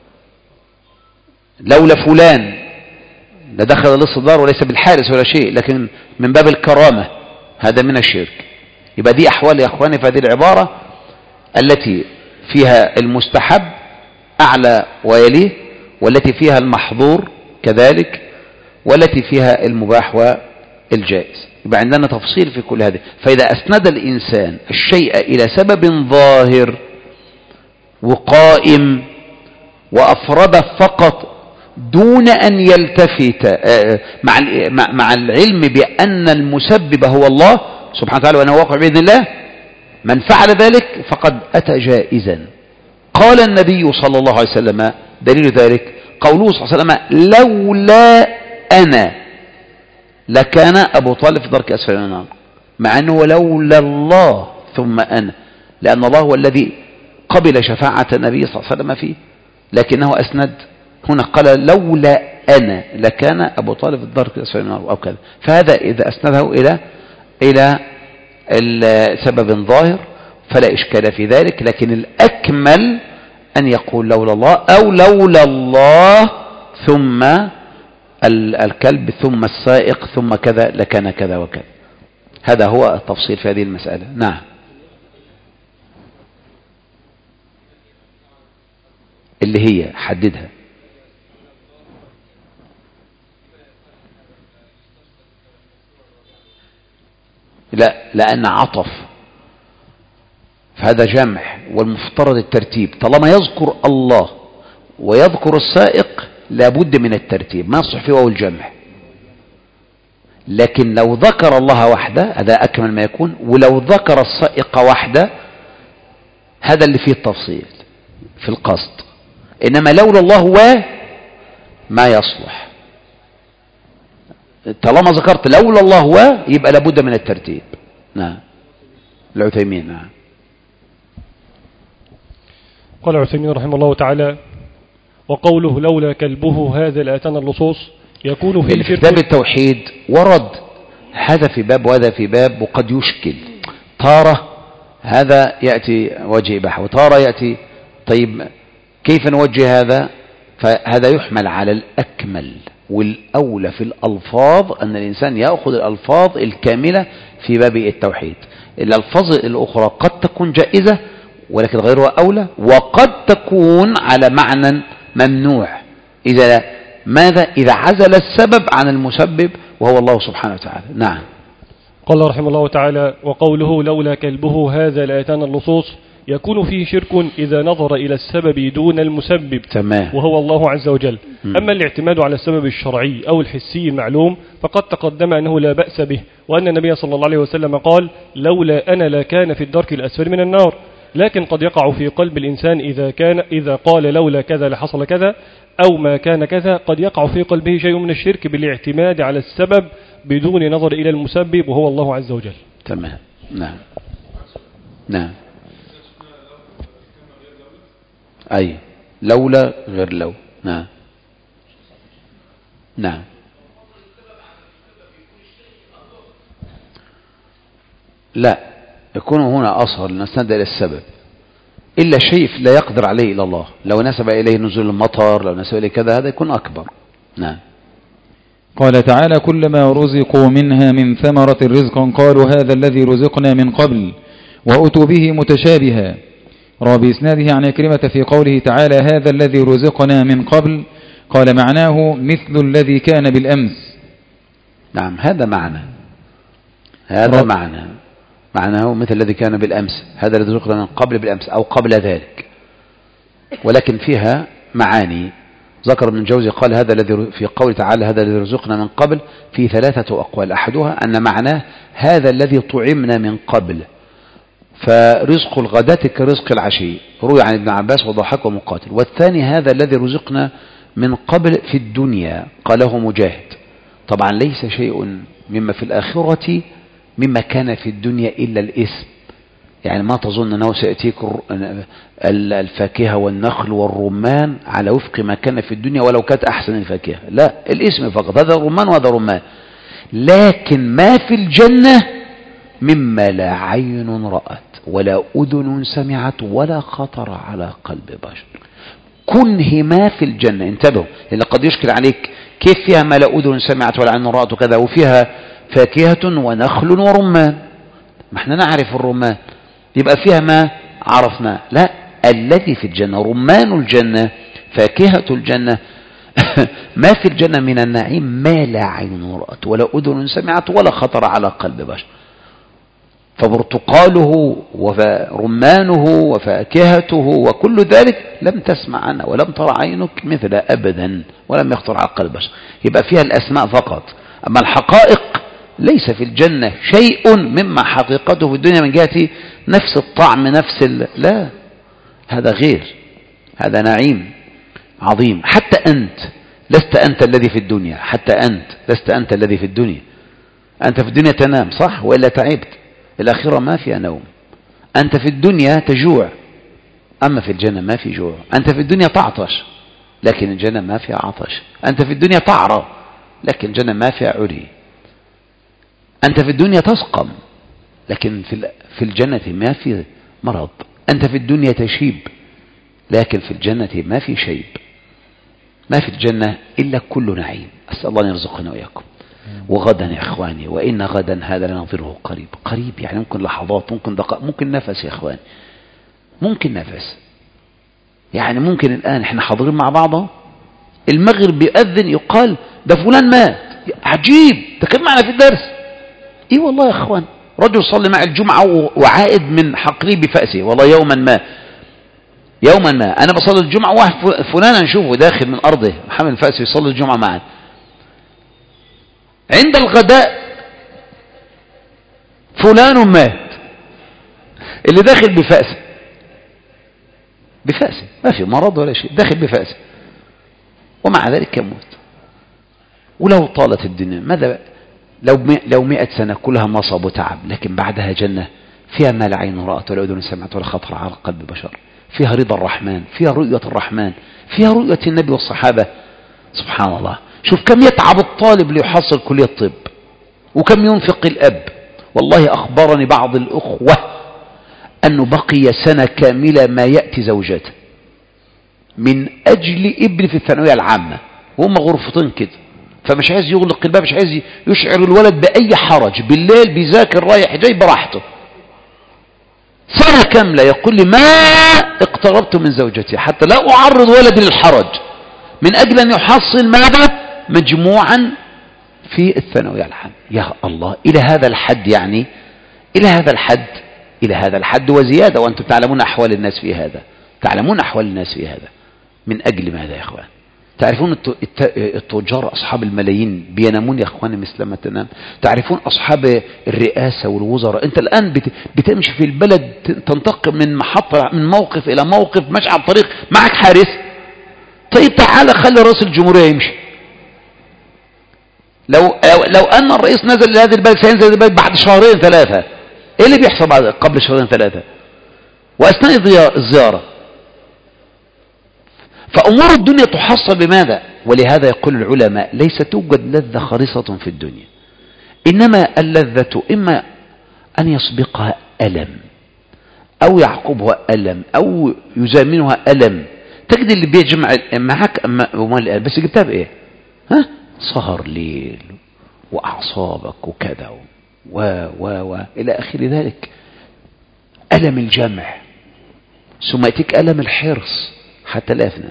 لولا فلان لدخل للصدار، وليس بالحارس ولا شيء، لكن من باب الكرامة، هذا من الشرك. يبقى دي أحوال يا أخواني في هذه العبارة التي فيها المستحب أعلى ويليه، والتي فيها المحظور كذلك، والتي فيها المباح والجائز. يبقى عندنا تفصيل في كل هذه. فإذا أسند الإنسان الشيء إلى سبب ظاهر وقائم وأفرد فقط دون أن يلتفت مع العلم بأن المسبب هو الله سبحانه وتعالى وأنه واقع بإذن الله، من فعل ذلك فقد أتى جائزا. قال النبي صلى الله عليه وسلم دليل ذلك قوله صلى الله عليه وسلم لولا أنا لكان أبو طالب في درك أسفل من النار، مع أنه لولا الله ثم أنا، لأن الله هو الذي قبل شفاعة النبي صلى الله عليه وسلم فيه، لكنه أسند هنا قال لولا أنا لكان أبو طالب في الدرك أسفل من النار أو كذا. فهذا إذا أسنده إلى إلى سبب ظاهر فلا إشكال في ذلك، لكن الأكمل أن يقول لولا الله أو لولا الله ثم الكلب ثم السائق ثم كذا لكان كذا وكذا. هذا هو التفصيل في هذه المسألة. نعم. اللي هي حددها. لا، لأن عطف فهذا جمع، والمفترض الترتيب. طالما يذكر الله ويذكر السائق لابد من الترتيب، ما يصح فيه واو الجمع. لكن لو ذكر الله وحده هذا أكمل ما يكون، ولو ذكر السائق وحده هذا اللي فيه التفصيل في القصد. إنما لولا الله و ما يصلح. طالما ذكرت لولا الله و يبقى لابد من الترتيب. نعم. العثيمين. نعم. قال العثيمين رحمه الله تعالى وقوله لولا كلبه هذا لأتانا اللصوص يكون في في كتاب التوحيد ورد هذا في باب وهذا في باب، وقد يشكل تارة هذا يأتي وجه إباحة وتارة يأتي. طيب كيف نوجه هذا؟ فهذا يحمل على الأكمل والأولى في الألفاظ، أن الإنسان يأخذ الألفاظ الكاملة في باب التوحيد. الألفاظ الأخرى قد تكون جائزة ولكن غيرها أولى، وقد تكون على معنى ممنوع إذا ماذا إذا عزل السبب عن المسبب وهو الله سبحانه وتعالى. نعم. قال رحمه الله تعالى وقوله لولا كلبه هذا لأتانا اللصوص يكون فيه شرك إذا نظر إلى السبب دون المسبب تمام. وهو الله عز وجل. م. أما الاعتماد على السبب الشرعي أو الحسي المعلوم فقد تقدم أنه لا بأس به، وأن النبي صلى الله عليه وسلم قال لولا أنا لكان في الدرك الأسفل من النار. لكن قد يقع في قلب الإنسان إذا كان إذا قال لولا كذا لحصل كذا أو ما كان كذا، قد يقع في قلبه شيء من الشرك بالاعتماد على السبب بدون نظر إلى المسبب وهو الله عز وجل. تمام. نعم نعم. أي لولا غير لو. نعم نعم. لا، يكون هنا أصهر لنستند إلى السبب، إلا شيء لا يقدر عليه إلا الله. لو نسب إليه نزول المطر، لو نسب إليه كذا، هذا يكون أكبر. نعم. قال تعالى كلما رزقوا منها من ثمرة رزقا قالوا هذا الذي رزقنا من قبل وأتوا به متشابها. روى بإسناده عن عكرمة في قوله تعالى هذا الذي رزقنا من قبل قال معناه مثل الذي كان بالأمس. نعم، هذا معنى هذا معنى معناه مثل الذي كان بالأمس، هذا الذي رزقنا من قبل بالأمس أو قبل ذلك، ولكن فيها معاني. ذكر ابن الجوزي قال هذا الذي في قول تعالى هذا الذي رزقنا من قبل في ثلاثة أقوال. أحدها أن معناه هذا الذي طعمنا من قبل، فرزق الغداة كرزق العشي، روي عن ابن عباس وضحك ومقاتل. والثاني هذا الذي رزقنا من قبل في الدنيا، قاله مجاهد. طبعا ليس شيء مما في الآخرة مما كان في الدنيا إلا الاسم، يعني ما تظن أنه سيأتيك الفاكهة والنخل والرمان على وفق ما كان في الدنيا ولو كانت أحسن الفاكهة، لا، الاسم فقط، هذا رمان وهذا رمان. لكن ما في الجنة مما لا عين رأت ولا أذن سمعت ولا خطر على قلب بشر. كنه ما في الجنة، انتبهوا، لأن قد يشكل عليك كيف فيها ما لا أذن سمعت ولا عين رأت وكذا، وفيها فاكهة ونخل ورمان، ما احنا نعرف الرمان، يبقى فيها ما عرفنا. لا، الذي في الجنة رمان الجنة فاكهة الجنة ما في الجنة من النعيم ما لا عين رأت ولا أذن سمعت ولا خطر على قلب بشر. فبرتقاله ورمانه وفاكهته وكل ذلك لم تسمع عنه ولم ترى عينك مثل أبدا ولم يخطر على قلب بشر، يبقى فيها الأسماء فقط. أما الحقائق ليس في الجنة شيء مما حقيقته في الدنيا من جهة نفس الطعم نفس ال... لا، هذا غير، هذا نعيم عظيم. حتى أنت لست أنت الذي في الدنيا، حتى أنت لست أنت الذي في الدنيا. أنت في الدنيا تنام صح وإلا تعبت، الآخرة ما فيها نوم. أنت في الدنيا تجوع، أما في الجنة ما في جوع. أنت في الدنيا تعطش، لكن الجنة ما فيها عطش. أنت في الدنيا تعرى، لكن الجنة ما فيها عري. أنت في الدنيا تسقم، لكن في الجنة ما في مرض. أنت في الدنيا تشيب، لكن في الجنة ما في شيب. ما في الجنة إلا كل نعيم. أسأل الله أن يرزقنا وإياكم. وغدا يا إخواني، وإن غدا هذا لنظره قريب. قريب يعني ممكن لحظات، ممكن دقائق، ممكن نفس يا إخواني، ممكن نفس. يعني ممكن الآن إحنا حاضرين مع بعض، المغرب بيأذن يقال ده فلان مات، عجيب، ده كان معنا في الدرس. إيه والله يا إخوان، رجل صلي مع الجمعة وعائد من حقله بفأسه، والله يوما ما يوما ما أنا بصلي الجمعة واحد فلان نشوفه داخل من أرضه محمل فأسه يصلي الجمعة معنا. عند الغداء فلان مات، اللي داخل بفأسه بفأسه ما في مرض ولا شيء، داخل بفأسه ومع ذلك يموت. ولو طالت الدنيا ماذا لو لو مئة سنة كلها نصب وتعب، لكن بعدها جنة فيها ما لا عين رأت ولا أذن سمعت ولا خطر على قلب بشر، فيها رضا الرحمن، فيها رؤية الرحمن، فيها رؤية النبي والصحابة. سبحان الله، شوف كم يتعب الطالب ليحصل كلية الطب، وكم ينفق الأب. والله أخبرني بعض الأخوة أنه بقي سنة كاملة ما يأتي زوجته من أجل ابن في الثانوية العامة، وهم غرفتين كده، فمش عايز يغلق الباب، مش عايز يشعر الولد بأي حرج، بالليل بيذاكر رايح جاي براحته. سنة كاملة يقول لي ما اقتربت من زوجتي حتى لا أعرض ولدي للحرج، من أجل أن يحصل ماذا؟ مجموعا في الثانوية العامة. يا الله، إلى هذا الحد، يعني إلى هذا الحد إلى هذا الحد وزيادة، وأنتم تعلمون أحوال الناس في هذا، تعلمون أحوال الناس في هذا. من أجل ماذا يا إخوان؟ تعرفون التجار أصحاب الملايين بينامون يا إخواني مثل ما تنام. تعرفون أصحاب الرئاسة والوزراء، أنت الآن بتمشي في البلد تنتقل من محطة من موقف إلى موقف، ماشي على الطريق معك حارس. طيب تعالى خلي رئيس الجمهورية يمشي. لو لو أن الرئيس نزل لهذه البلد سينزل هذه البلد بعد شهرين ثلاثة، إيه اللي بيحصل بعد قبل شهرين ثلاثة وأثناء الزيارة؟ فأمور الدنيا تحصل بماذا؟ ولهذا يقول العلماء ليس توجد لذة خالصة في الدنيا، إنما اللذة إما أن يسبقها ألم أو يعقبها ألم أو يزامنها ألم. تجد اللي بيجمع معك أموال بس جبتها بإيه؟ ها؟ سهر ليل وأعصابك وكذا و و و إلى آخر ذلك. ألم الجمع، ثم يأتيك ألم الحرص حتى لا يفنى.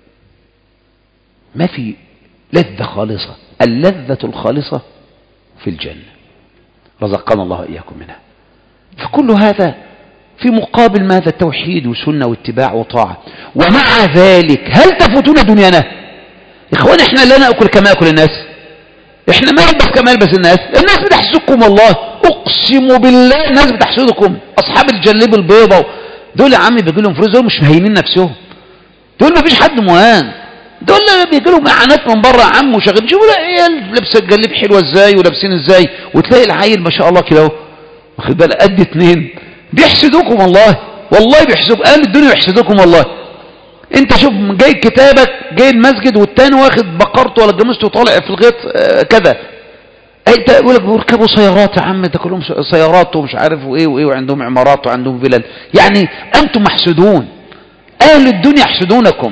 ما في لذة خالصة. اللذة الخالصة في الجنة، رزقنا الله إياكم منها. فكل هذا في مقابل ماذا؟ التوحيد وسنة واتباع وطاعة. ومع ذلك هل تفوتون دنيانا؟ إخوان احنا لا نأكل كما يأكل الناس، احنا ما نلبس كما يلبس الناس. الناس بتحسدكم والله، اقسم بالله الناس بتحسدكم. اصحاب الجليب البيضة دول يا عمي بيجي لهم فلوس، دول مش مهينين نفسهم، دول ما فيش حد مهان، دول بيجي لهم اعانات من بره يا عم وشغل. شوفوا العيال لابسه الجليب حلوه ازاي ولابسين ازاي، وتلاقي العيل ما شاء الله كده اهو واخد بالك قد اتنين. بيحسدوكم والله، والله بيحسدوكم، اهل الدنيا بيحسدوكم والله. انت شوف جاي كتابك جاي المسجد والتاني واخد بقرته ولا جاموسته وطالع في الغيط آه كذا. انت يقول لك بيركبوا سيارات يا عم، ده كلهم سيارات ومش عارف وايه وايه، وعندهم عمارات وعندهم فلل. يعني انتم محسودون، اهل الدنيا يحسدونكم.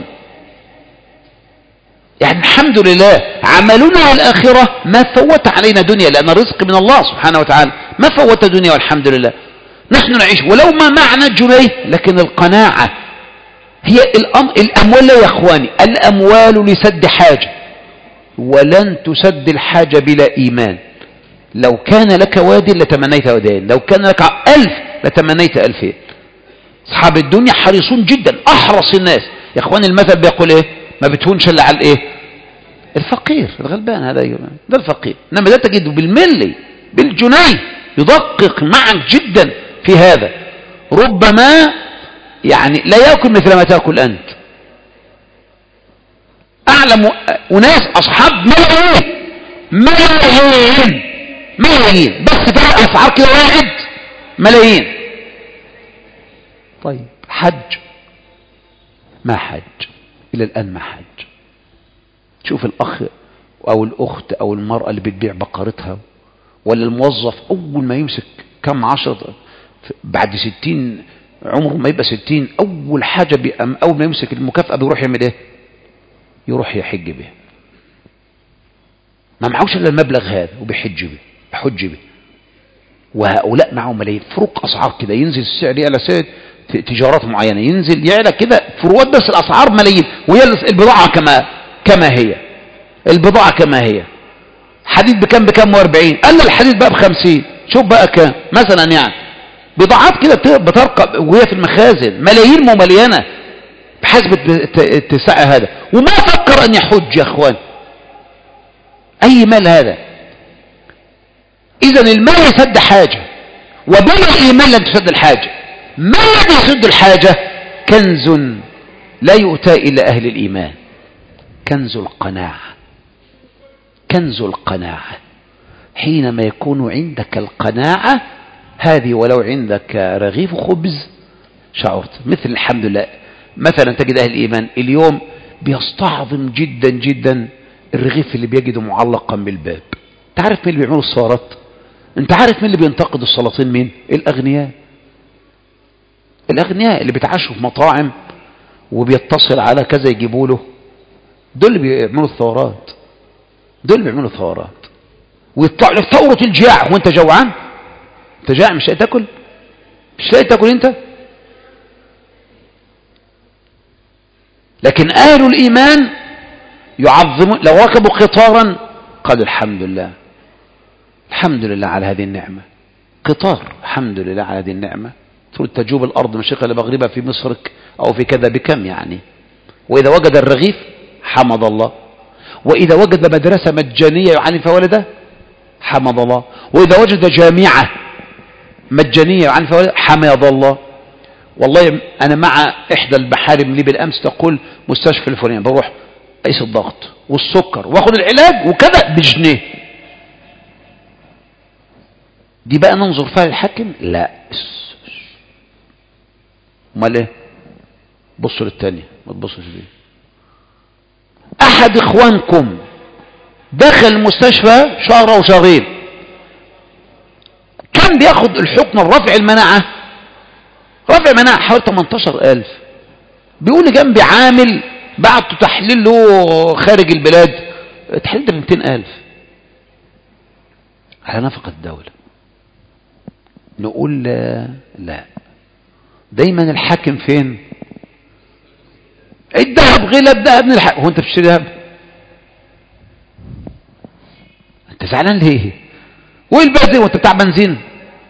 يعني الحمد لله عملنا الاخره ما فوت علينا دنيا، لان الرزق من الله سبحانه وتعالى، ما فوت دنيا والحمد لله. نحن نعيش ولو ما معنا جنيه، لكن القناعه هي الأم... الأموال. لا يا أخواني، الأموال لسد حاجة، ولن تسد الحاجة بلا إيمان. لو كان لك واد لتمنيت وادين، لو كان لك ألف لتمنيت ألفين. أصحاب الدنيا حريصون جدا، أحرص الناس يا أخواني. المثل بيقول إيه؟ ما بتهونش إلا على إيه؟ الفقير الغلبان، هذا ده الفقير. إنما ده تجده بالملي بالجنيه يدقق معك جدا في هذا. ربما يعني لا يأكل مثل ما تأكل أنت. أعلم أناس أصحاب ملايين ملايين ملايين، بس في أسعار كده واحد ملايين. طيب حج ما حج إلى الآن ما حج. شوف الأخ أو الأخت أو المرأة اللي بتبيع بقرتها، ولا الموظف أول ما يمسك كم عشر بعد ستين عمره ما يبقى ستين، أول حاجة بيقام أول ما يمسك المكافأة بيروح يعمل إيه؟ يروح يحج به. ما معوش إلا المبلغ هذا وبيحج به يحج به. وهؤلاء معهم ملايين. فروق أسعار كده، ينزل السعر يعلى سعر تجارات معينة، ينزل يعلى كده فروات، بس الأسعار ملايين، وهي البضاعة كما كما هي، البضاعة كما هي. حديد بكم بكم واربعين، قال الحديد بقى بخمسين. شوف بقى كام مثلا، يعني بضاعات كده بترقى وهي في المخازن ملايين مملينة بحسب اتساع هذا. وما فكر أن يحج يا أخوان. أي مال هذا؟ إذن المال يسد حاجة، وبلا الإيمان لن تسد الحاجة. ما الذي يسد الحاجة؟ كنز لا يؤتى إلى أهل الإيمان، كنز القناعة. كنز القناعة حينما يكون عندك القناعة هذه، ولو عندك رغيف خبز شعرت مثل الحمد لله. مثلا تجد أهل الإيمان اليوم بيستعظم جدا جدا الرغيف اللي بيجده معلقا بالباب. انت عارف مين اللي بيعملوا الصارات؟ انت عارف مين اللي بينتقد السلاطين؟ مين؟ الأغنياء. الأغنياء اللي بيتعشوا في مطاعم وبيتصل على كذا يجيبوا له، دول اللي بيعملوا الثورات، دول اللي بيعملوا الثورات ويطلعوا لك ثورة الجياع. وانت جوعان؟ انت جاع مش لاقي تاكل؟ مش لاقي تاكل انت؟ لكن أهل الإيمان يعظمون. لو ركبوا قطارا قالوا الحمد لله، الحمد لله على هذه النعمة، قطار، الحمد لله على هذه النعمة. تقول تجوب الأرض مشرقها لمغربها في مصرك أو في كذا بكم يعني. وإذا وجد الرغيف حمد الله، وإذا وجد مدرسة مجانية يعلم فيها ولده حمد الله، وإذا وجد جامعة مجانية يعلم فيها ولده حمد الله. والله أنا مع إحدى المحارم لي بالأمس تقول مستشفى الفلاني بروح قيس الضغط والسكر واخد العلاج وكذا بجنيه. دي بقى ننظر فيها للحاكم؟ لا. امال ايه؟ بصوا للتانية، ما تبصوا لدي. احد اخوانكم دخل المستشفى شهر او شهرين، كان بياخد الحكم الرفع المناعة، رفع مناعة حوالي ثمانية عشر ألف. بيقول لي جنبي عامل بعته تحليل له خارج البلاد، تحليل ده ب مئتين ألف على نفقة الدولة. نقول لا, لا. دايما الحاكم فين؟ الذهب غلى، الذهب من الحاكم. هو انت بتشتري ذهب؟ انت زعلان ليه؟ والبنزين وانت بتاع بنزين؟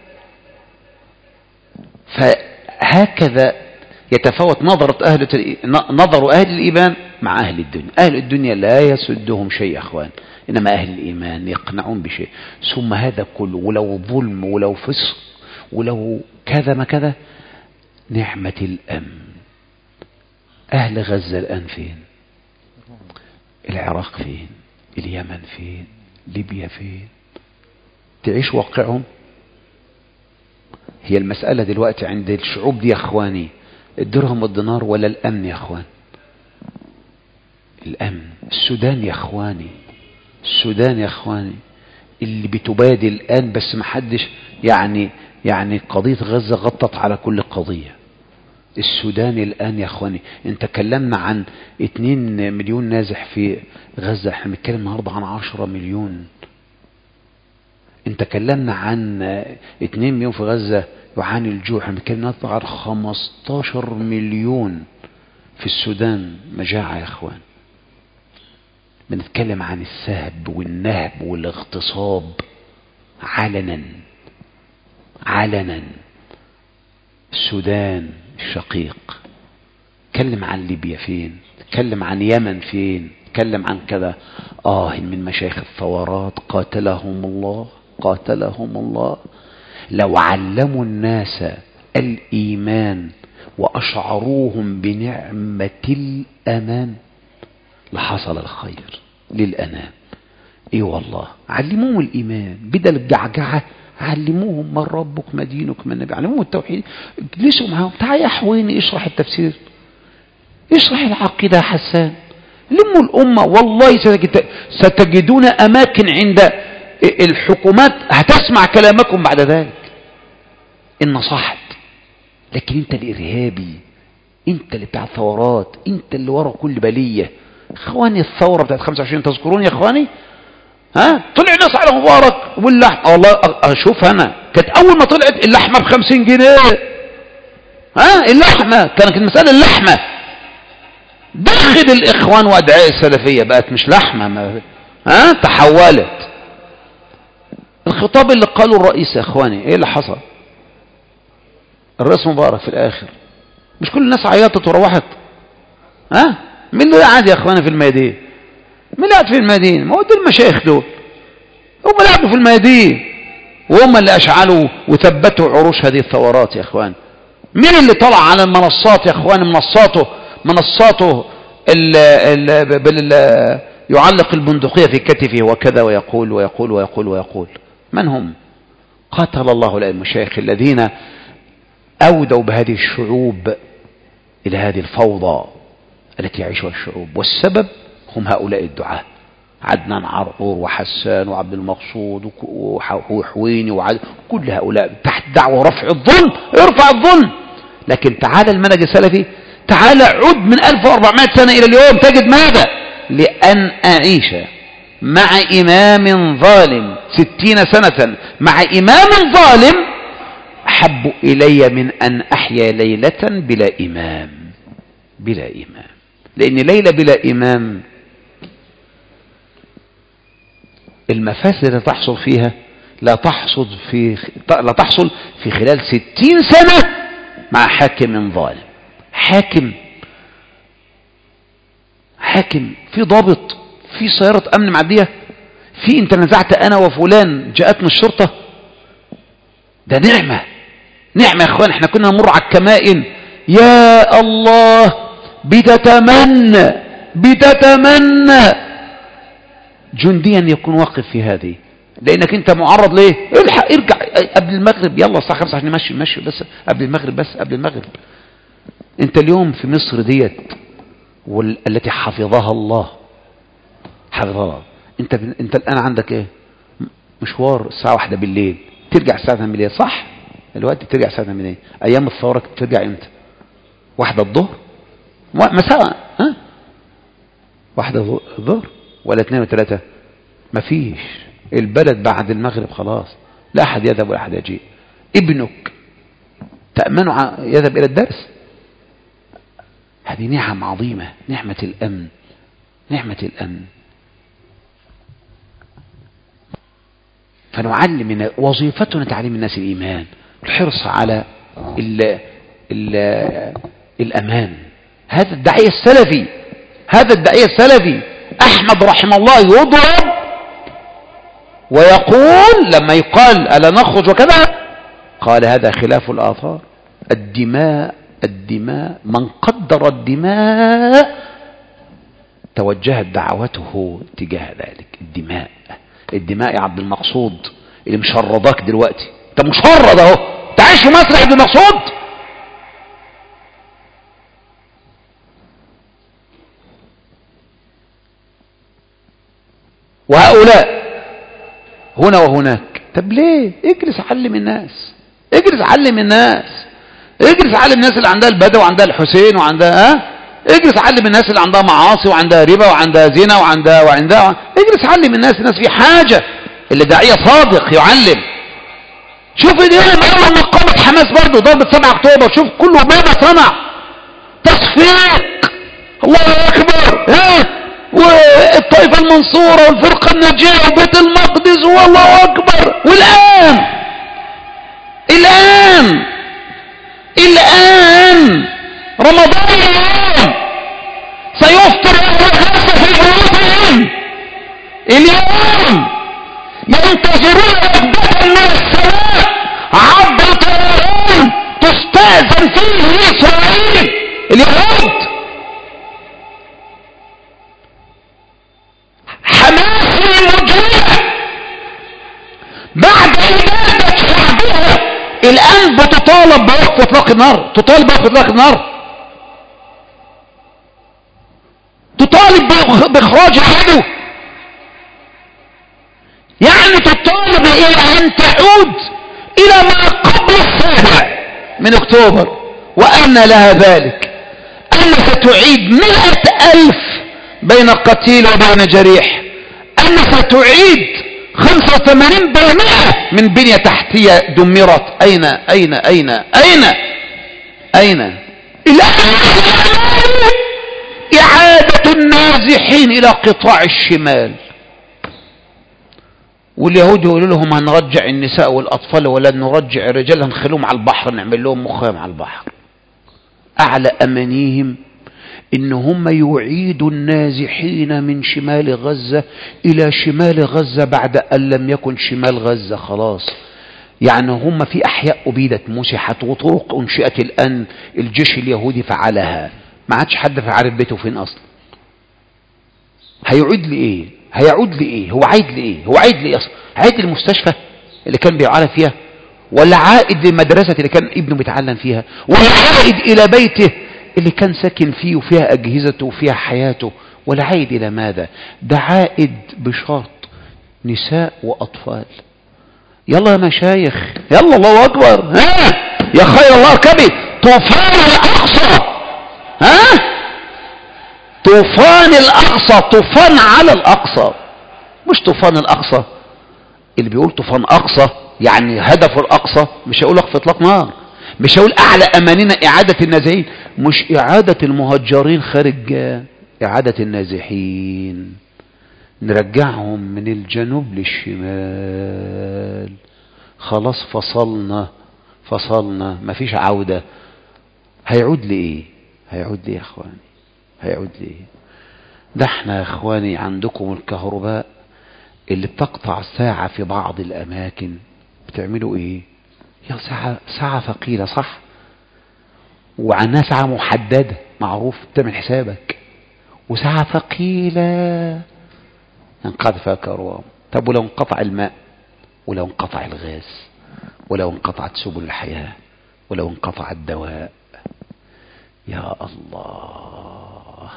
فهكذا يتفاوت نظرة أهل نظر أهل الإيمان مع أهل الدنيا. أهل الدنيا لا يسدهم شيء يا أخوان، إنما أهل الإيمان يقنعون بشيء. ثم هذا كله ولو ظلم ولو فسق ولو كذا ما كذا، نعمة الأمن. أهل غزة الآن فين؟ العراق فين؟ اليمن فين؟ ليبيا فين؟ تعيش واقعهم. هي المسألة دلوقتي عند الشعوب دي يا أخواني الدرهم والدينار ولا الأمن يا أخوان؟ الأمن. السودان يا أخواني، السودان يا أخواني اللي بتبادل الآن، بس ما حدش يعني يعني قضية غزة غطت على كل قضية. السودان الآن يا أخواني، انت تكلمنا عن اتنين مليون نازح في غزة، احنا بنتكلم النهاردة عن عشرة مليون. انت تكلمنا عن اتنين مليون في غزة يعاني الجوع، احنا بنتكلم عن خمستاشر مليون في السودان مجاعة يا أخوان. بنتكلم عن السهب والنهب والاغتصاب علنا علنا. السودان الشقيق. تكلم عن ليبيا فين؟ تكلم عن يمن فين؟ تكلم عن كذا. آه من مشايخ الثورات قاتلهم الله قاتلهم الله، لو علموا الناس الإيمان وأشعروهم بنعمة الأمان لحصل الخير للأنام. ايه والله، علموهم الإيمان بدل الجعجعة، علموهم من ربك ما دينك ما النبي، علموهم التوحيد. اجلسوا معاهم، تعال يا حويني اشرح التفسير، اشرح العقيدة يا حسان، لموا الأمة. والله ستجدون أماكن عند الحكومات هتسمع كلامكم بعد ذلك إن نصحت. لكن انت الإرهابي، انت اللي بتاع الثورات، انت اللي ورا كل بلية. اخواني الثورة بتاعت خمسة وعشرين تذكرون يا اخواني؟ ها طلع ناس على مبارك واللحمة، والله اشوف انا كانت اول ما طلعت اللحمة بخمسين جنيه. ها اللحمة كانت المسألة اللحمة. دخل الاخوان وادعاء السلفية بقت مش لحمة، ما ها تحولت. الخطاب اللي قاله الرئيس يا اخواني ايه اللي حصل؟ الرئيس مبارك في الاخر مش كل الناس عيطت وروحت؟ ها مين اللي قاعد يا اخواني في الميادين؟ مين اللي قاعد في الميادين؟ ما هو دول المشايخ دول، هم اللي قعدوا في الميادين وهم اللي اشعلوا وثبتوا عروش هذه الثورات يا اخوان. مين اللي طلع على المنصات يا اخوان؟ منصاته منصاته ال ال بال يعلق البندقية في كتفه وكذا ويقول ويقول ويقول ويقول. من هم؟ قاتل الله المشايخ الذين أودوا بهذه الشعوب إلى هذه الفوضى التي يعيشها الشعوب، والسبب هم هؤلاء الدعاة، عدنان عرعور وحسان وعبد المقصود وحويني وعد، كل هؤلاء تحت دعوة رفع الظلم. ارفع الظلم. لكن تعال المنهج السلفي، تعال عد من ألف وأربعمائة سنة إلى اليوم تجد ماذا؟ لأن أعيش مع إمام ظالم ستين سنة مع إمام ظالم أحب إلي من أن أحيا ليلة بلا إمام. بلا إمام، لأن ليلة بلا إمام المفاسد اللي تحصل فيها لا تحصل في لا تحصل في خلال ستين سنة مع حاكم ظالم. حاكم حاكم في ضابط، في سيارة أمن معدية، في انت نزعت أنا وفلان جاءتنا الشرطة. ده نعمة نعمة يا اخوان. احنا كنا نمر على الكمائن يا الله بتتمنى بتتمنى جنديا يكون واقف في هذه، لانك انت معرض ليه؟ الحق ارجع قبل المغرب، يلا الساعه خمسة عشان نمشي مشي بس قبل المغرب، بس قبل المغرب. انت اليوم في مصر ديت والتي حفظها الله حفظها الله، انت انت الان عندك ايه؟ مشوار الساعه واحدة بالليل، ترجع الساعه ثمانية بالليل صح؟ الوقت بترجع الساعه ثمانية. ايام الثوره ترجع امتى؟ واحدة الظهر مساء، ها واحدة الظهر ولا اثنين وثلاثة؟ مفيش. البلد بعد المغرب خلاص لا أحد يذهب ولا أحد يجيء. ابنك تأمنه يذهب إلى الدرس. هذه نعم عظيمة، نعمة الأمن، نعمة الأمن. فنعلم، وظيفتنا تعليم الناس الإيمان، الحرص على ال ال الأمان. هذا الداعية السلفي، هذا الداعية السلفي أحمد رحمه الله يضرب ويقول لما يقال ألا نخرج وكذا، قال هذا خلاف الآثار. الدماء الدماء من قدر الدماء توجهت دعوته تجاه ذلك. الدماء الدماء يا عبد المقصود اللي مشردك دلوقتي، انت مشرد اهو، تعيش في مصر يا عبد المقصود. وهؤلاء هنا وهناك. طب ليه؟ اجلس علم الناس، اجلس علم الناس، اجلس علم الناس اللي عندها البدو وعندها الحسين وعندها ها، اجلس علم الناس اللي عندها معاصي وعندها ربا وعندها زنا وعندها وعندها اجلس علم الناس. الناس في حاجة، اللي داعية صادق يعلم. شوف اليوم لما قامت حماس برضه ضربة سبعة اكتوبر، شوف كله ماذا صنع؟ تصفيق. الله اكبر. ها، والطائفة المنصورة والفرقة الناجية وبيت المقدس والله أكبر. والآن الآن الآن رمضان اليوم سيفطر أهل الخمسة في بيوتهم. اليوم ينتظرون وجبة من السماء عبر طيران تستأذن فيه إسرائيل اليهود. حماس المجرمة بعد عبادة شعبها الآن بتطالب بوقف إطلاق النار، تطالب بوقف إطلاق النار، تطالب بإخراج العدو، يعني تطالب إلى أن تعود إلى ما قبل السابع من أكتوبر. وأن لها ذلك أن ستعيد مئة ألف بين قتيل وبين جريح، أن ستعيد خمسة وثمانين بالمئة من بنية تحتية دمرت. أين أين أين أين أين الآن إعادة النازحين إلى قطاع الشمال. واليهود يقولوا لهم هنرجع النساء والأطفال ولا نرجع الرجال، هنخلوهم على البحر، نعمل لهم مخيم على البحر. أعلى أمانيهم إن هم يعيدوا النازحين من شمال غزة إلى شمال غزة بعد أن لم يكن شمال غزة خلاص. يعني هم في أحياء أبيدت مسحت وطرق أنشئت الآن الجيش اليهودي فعلها، ما عادش حد عارف بيته فين أصلا. هيعود لإيه؟ هيعود لإيه؟ هو عايد لإيه؟ هو عايد لإيه أصلا؟ عايد للمستشفى اللي كان بيعالج فيها، ولا عائد للمدرسة اللي كان ابنه بيتعلم فيها، ولا عائد إلى بيته اللي كان ساكن فيه وفيها أجهزته وفيها حياته، ولا عائد إلى ماذا؟ ده عائد بشرط نساء وأطفال. يلا يا مشايخ، يلا الله أكبر. ها يا خير الله اركبي طوفان الأقصى. ها طوفان الأقصى، طوفان على الأقصى، مش طوفان الأقصى. اللي بيقول طوفان أقصى يعني هدف الأقصى، مش هيقول لك في إطلاق نار، مش هيقول أعلى أماننا إعادة النازحين، مش إعادة المهجرين خارج، إعادة النازحين. نرجعهم من الجنوب للشمال. خلاص فصلنا فصلنا مفيش عودة. هيعود لإيه؟ هيعود لإيه يا أخواني؟ هيعود لإيه؟ ده احنا يا أخواني عندكم الكهرباء اللي بتقطع ساعة في بعض الأماكن بتعملوا إيه؟ يا ساعة ساعة ثقيلة صح؟ وعنها ساعة محددة معروف بتعمل حسابك، وساعة ثقيلة ينقطع فيها كهرباء. طب ولو انقطع الماء، ولو انقطع الغاز، ولو انقطعت سبل الحياة، ولو انقطع الدواء، يا الله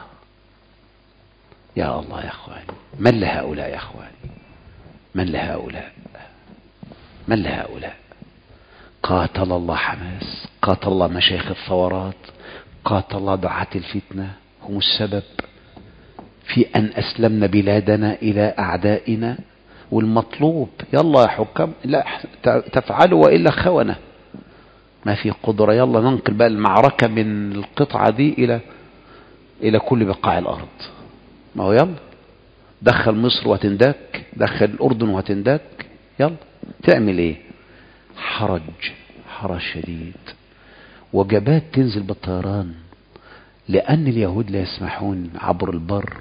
يا الله يا أخواني، من لهؤلاء يا أخواني؟ من لهؤلاء؟ من لهؤلاء؟ قاتل الله حماس، قاتل الله مشايخ الثورات، قاتل الله دعاة الفتنة، هم السبب في أن أسلمنا بلادنا إلى أعدائنا. والمطلوب يلا يا حكام لا تفعلوا وإلا خونة، ما في قدرة. يلا ننقل بقى المعركة من القطعة دي إلى إلى كل بقاع الأرض. ما هو يلا دخل مصر وهتندك، دخل الأردن وهتندك، يلا تعمل إيه؟ حرج حرج شديد، وجبات تنزل بالطيران، لأن اليهود لا يسمحون عبر البر.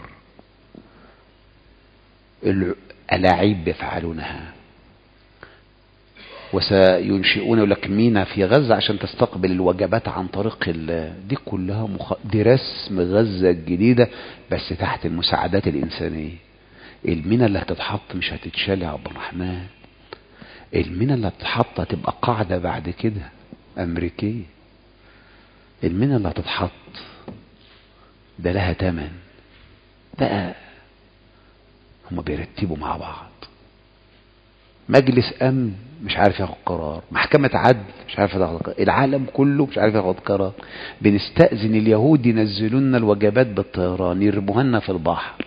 الألاعيب يفعلونها، وسينشئون لك مينا في غزة عشان تستقبل الوجبات عن طريق دي كلها مخ... دي رسم غزة الجديدة بس تحت المساعدات الإنسانية. المينا اللي هتتحط مش هتتشال يا عبد الرحمن، المينا اللي هتتحط هتبقى قاعدة بعد كده أمريكية. المينا اللي هتتحط ده لها تمن بقى، هم بيرتبوا مع بعض. مجلس أمن مش عارف ياخد قرار، محكمة عدل مش عارف ياخد قرار، العالم كله مش عارف ياخد قرار. بنستأذن اليهود ينزلوا لنا الوجبات بالطيران يرموها لنا في البحر.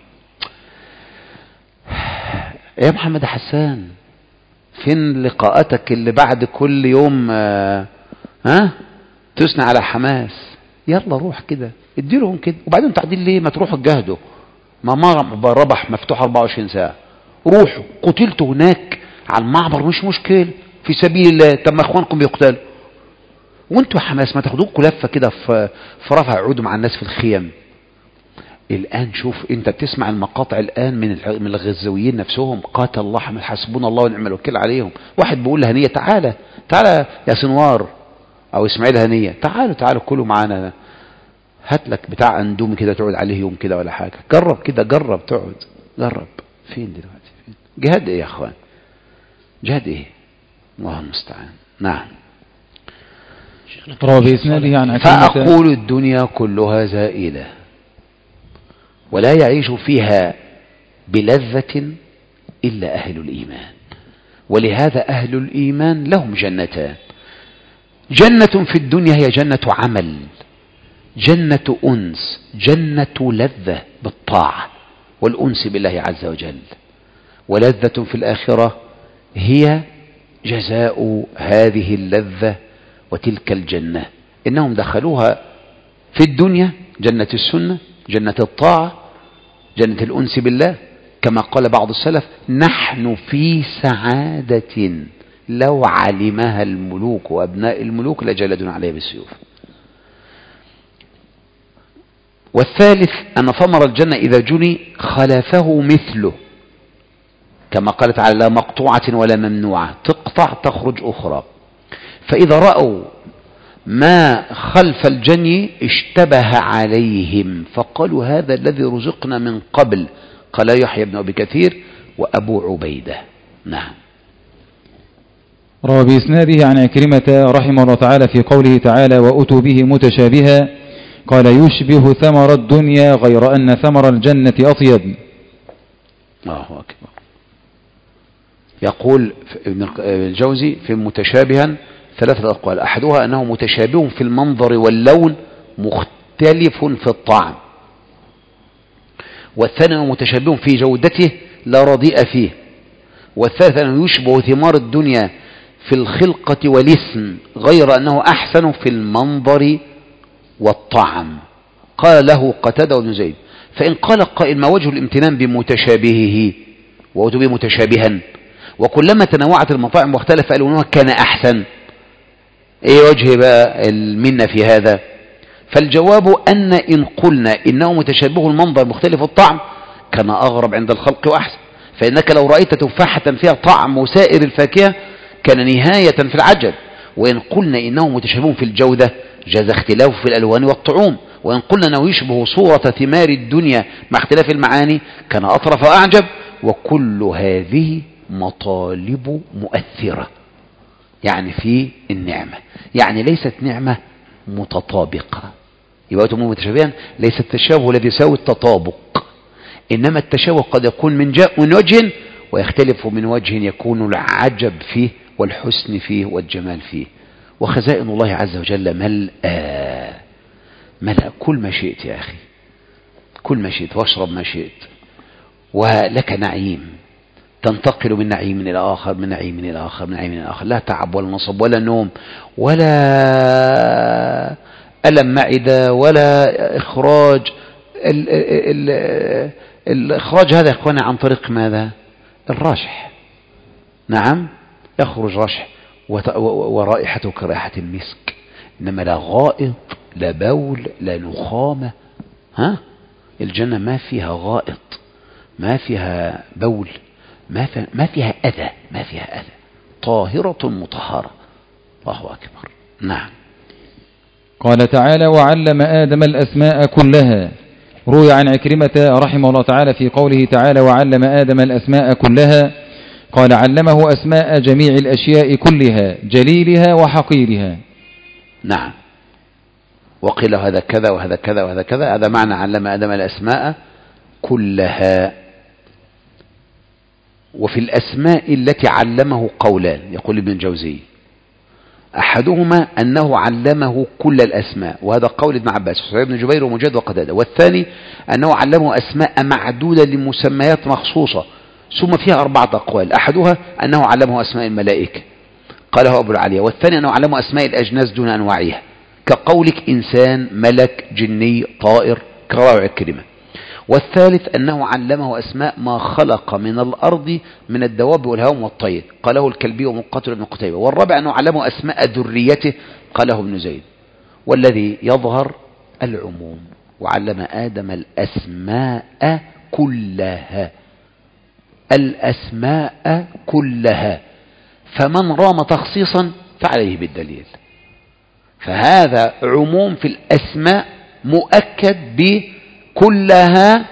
يا محمد حسان فين لقاءاتك اللي بعد كل يوم آه ها تثنى على حماس؟ يلا روح كده اديلهم كده، وبعدين تعديل ليه؟ ما تروحوا تجاهدوا، ما ما ربح مفتوح أربعة وعشرين ساعة، روحوا قتلتوا هناك على المعبر مش مشكلة في سبيل الله. طب ما اخوانكم بيقتلوا وانتوا حماس ما تاخدوكوا لفة كده في في رفع عود مع الناس في الخيم. الآن شوف انت بتسمع المقاطع الآن من من الغزاويين نفسهم، قاتل الله حماس حسبنا الله ونعم الوكيل عليهم. واحد بيقول لهنية تعالى تعالى يا سنوار او اسماعيل هنية، تعالوا تعالوا كلوا معانا، هات لك بتاع اندومي كده تقعد عليه يوم كده ولا حاجة، جرب كده جرب تقعد جرب. فين دلوقتي؟ فين جهاد ايه يا اخوان؟ جهاد ايه؟ الله المستعان. نعم. بإسناده عن فأقول الدنيا كلها زائلة ولا يعيش فيها بلذة إلا أهل الإيمان، ولهذا أهل الإيمان لهم جنتان، جنة في الدنيا هي جنة عمل، جنة أنس، جنة لذة بالطاعة والأنس بالله عز وجل، ولذة في الآخرة هي جزاء هذه اللذة وتلك الجنة. إنهم دخلوها في الدنيا جنة السنة، جنة الطاعة، جنة الأنس بالله، كما قال بعض السلف نحن في سعادة لو علمها الملوك وأبناء الملوك لجلدنا عليها بالسيوف. والثالث أن ثمر الجنة إذا جني خلفه مثله، كما قال تعالى لا مقطوعة ولا ممنوعة، تقطع تخرج أخرى. فإذا رأوا ما خلف الجني اشتبه عليهم فقالوا هذا الذي رزقنا من قبل. قال يحيى بن أبي كثير وأبو عبيدة. نعم. روى بإسناده عن عكرمة رحمه الله تعالى في قوله تعالى وأتوا به متشابها قال يشبه ثمر الدنيا غير أن ثمر الجنة أطيب. الله أكبر. يقول ابن الجوزي في متشابها ثلاثة أقوال، أحدها أنه متشابه في المنظر واللون مختلف في الطعم، والثاني أنه متشابه في جودته لا رديء فيه، والثالث أنه يشبه ثمار الدنيا في الخلقة والاسم غير أنه أحسن في المنظر والطعم. قال له قتادة بن زيد فإن قال قائل ما وجه الامتنان بمتشابهه ووجه متشابها وكلما تنوعت المطاعم واختلف ألوانها كان أحسن، ايه وجه بقى المنة في هذا؟ فالجواب أن إن قلنا إنه متشابه المنظر مختلف الطعم كان أغرب عند الخلق وأحسن، فإنك لو رأيت تفاحة فيها طعم سائر الفاكهة كان نهاية في العجب. وإن قلنا إنه متشابه في الجودة جاز اختلاف في الألوان والطعوم، وإن قلنا أنه يشبه صورة ثمار الدنيا مع اختلاف المعاني كان أطرف وأعجب. وكل هذه مطالب مؤثرة يعني في النعمة، يعني ليست نعمة متطابقة. يبقى تمام متشابها ليس التشابه الذي يساوي التطابق، إنما التشابه قد يكون من, من وجه ويختلف من وجه يكون العجب فيه والحسن فيه والجمال فيه. وخزائن الله عز وجل ملأ ملأ كل ما شئت يا أخي، كل ما شئت واشرب ما شئت، ولك نعيم تنتقل من نعيم إلى آخر من نعيم إلى آخر من نعيم إلى آخر، لا تعب ولا نصب ولا نوم ولا ألم معدة ولا إخراج. ال ال ال الإخراج هذا يا إخواني عن طريق ماذا؟ الرشح. نعم يخرج رشح ورائحته كرائحة المسك، إنما لا غائط لا بول لا نخامة. ها الجنة ما فيها غائط ما فيها بول ما فيها, ما فيها أذى ما فيها أذى طاهرة مطهرة. الله أكبر. نعم. قال تعالى وعلم آدم الأسماء كلها. روي عن عكرمة رحمه الله تعالى في قوله تعالى وعلم آدم الأسماء كلها قال علمه أسماء جميع الأشياء كلها جليلها وحقيرها. نعم. وقيل هذا كذا وهذا كذا وهذا كذا، هذا معنى علم آدم الأسماء كلها. وفي الأسماء التي علمه قولان، يقول ابن الجوزي أحدهما أنه علمه كل الأسماء وهذا قول ابن عباس وسعيد بن جبير ومجاهد وقتادة، والثاني أنه علمه أسماء معدودة لمسميات مخصوصة ثم فيها أربعة أقوال. أحدها أنه علمه أسماء الملائكة قاله أبو العالية، والثاني أنه علمه أسماء الأجناس دون أنواعها كقولك إنسان ملك جني طائر كرواه عكرمة، والثالث أنه علمه أسماء ما خلق من الأرض من الدواب والهوام والطير قاله الكلبي ومقاتل بن قتيبة، والرابع أنه علمه أسماء ذريته قاله ابن زيد. والذي يظهر العموم وعلم آدم الأسماء كلها الأسماء كلها، فمن رام تخصيصا فعليه بالدليل، فهذا عموم في الأسماء مؤكد بكلها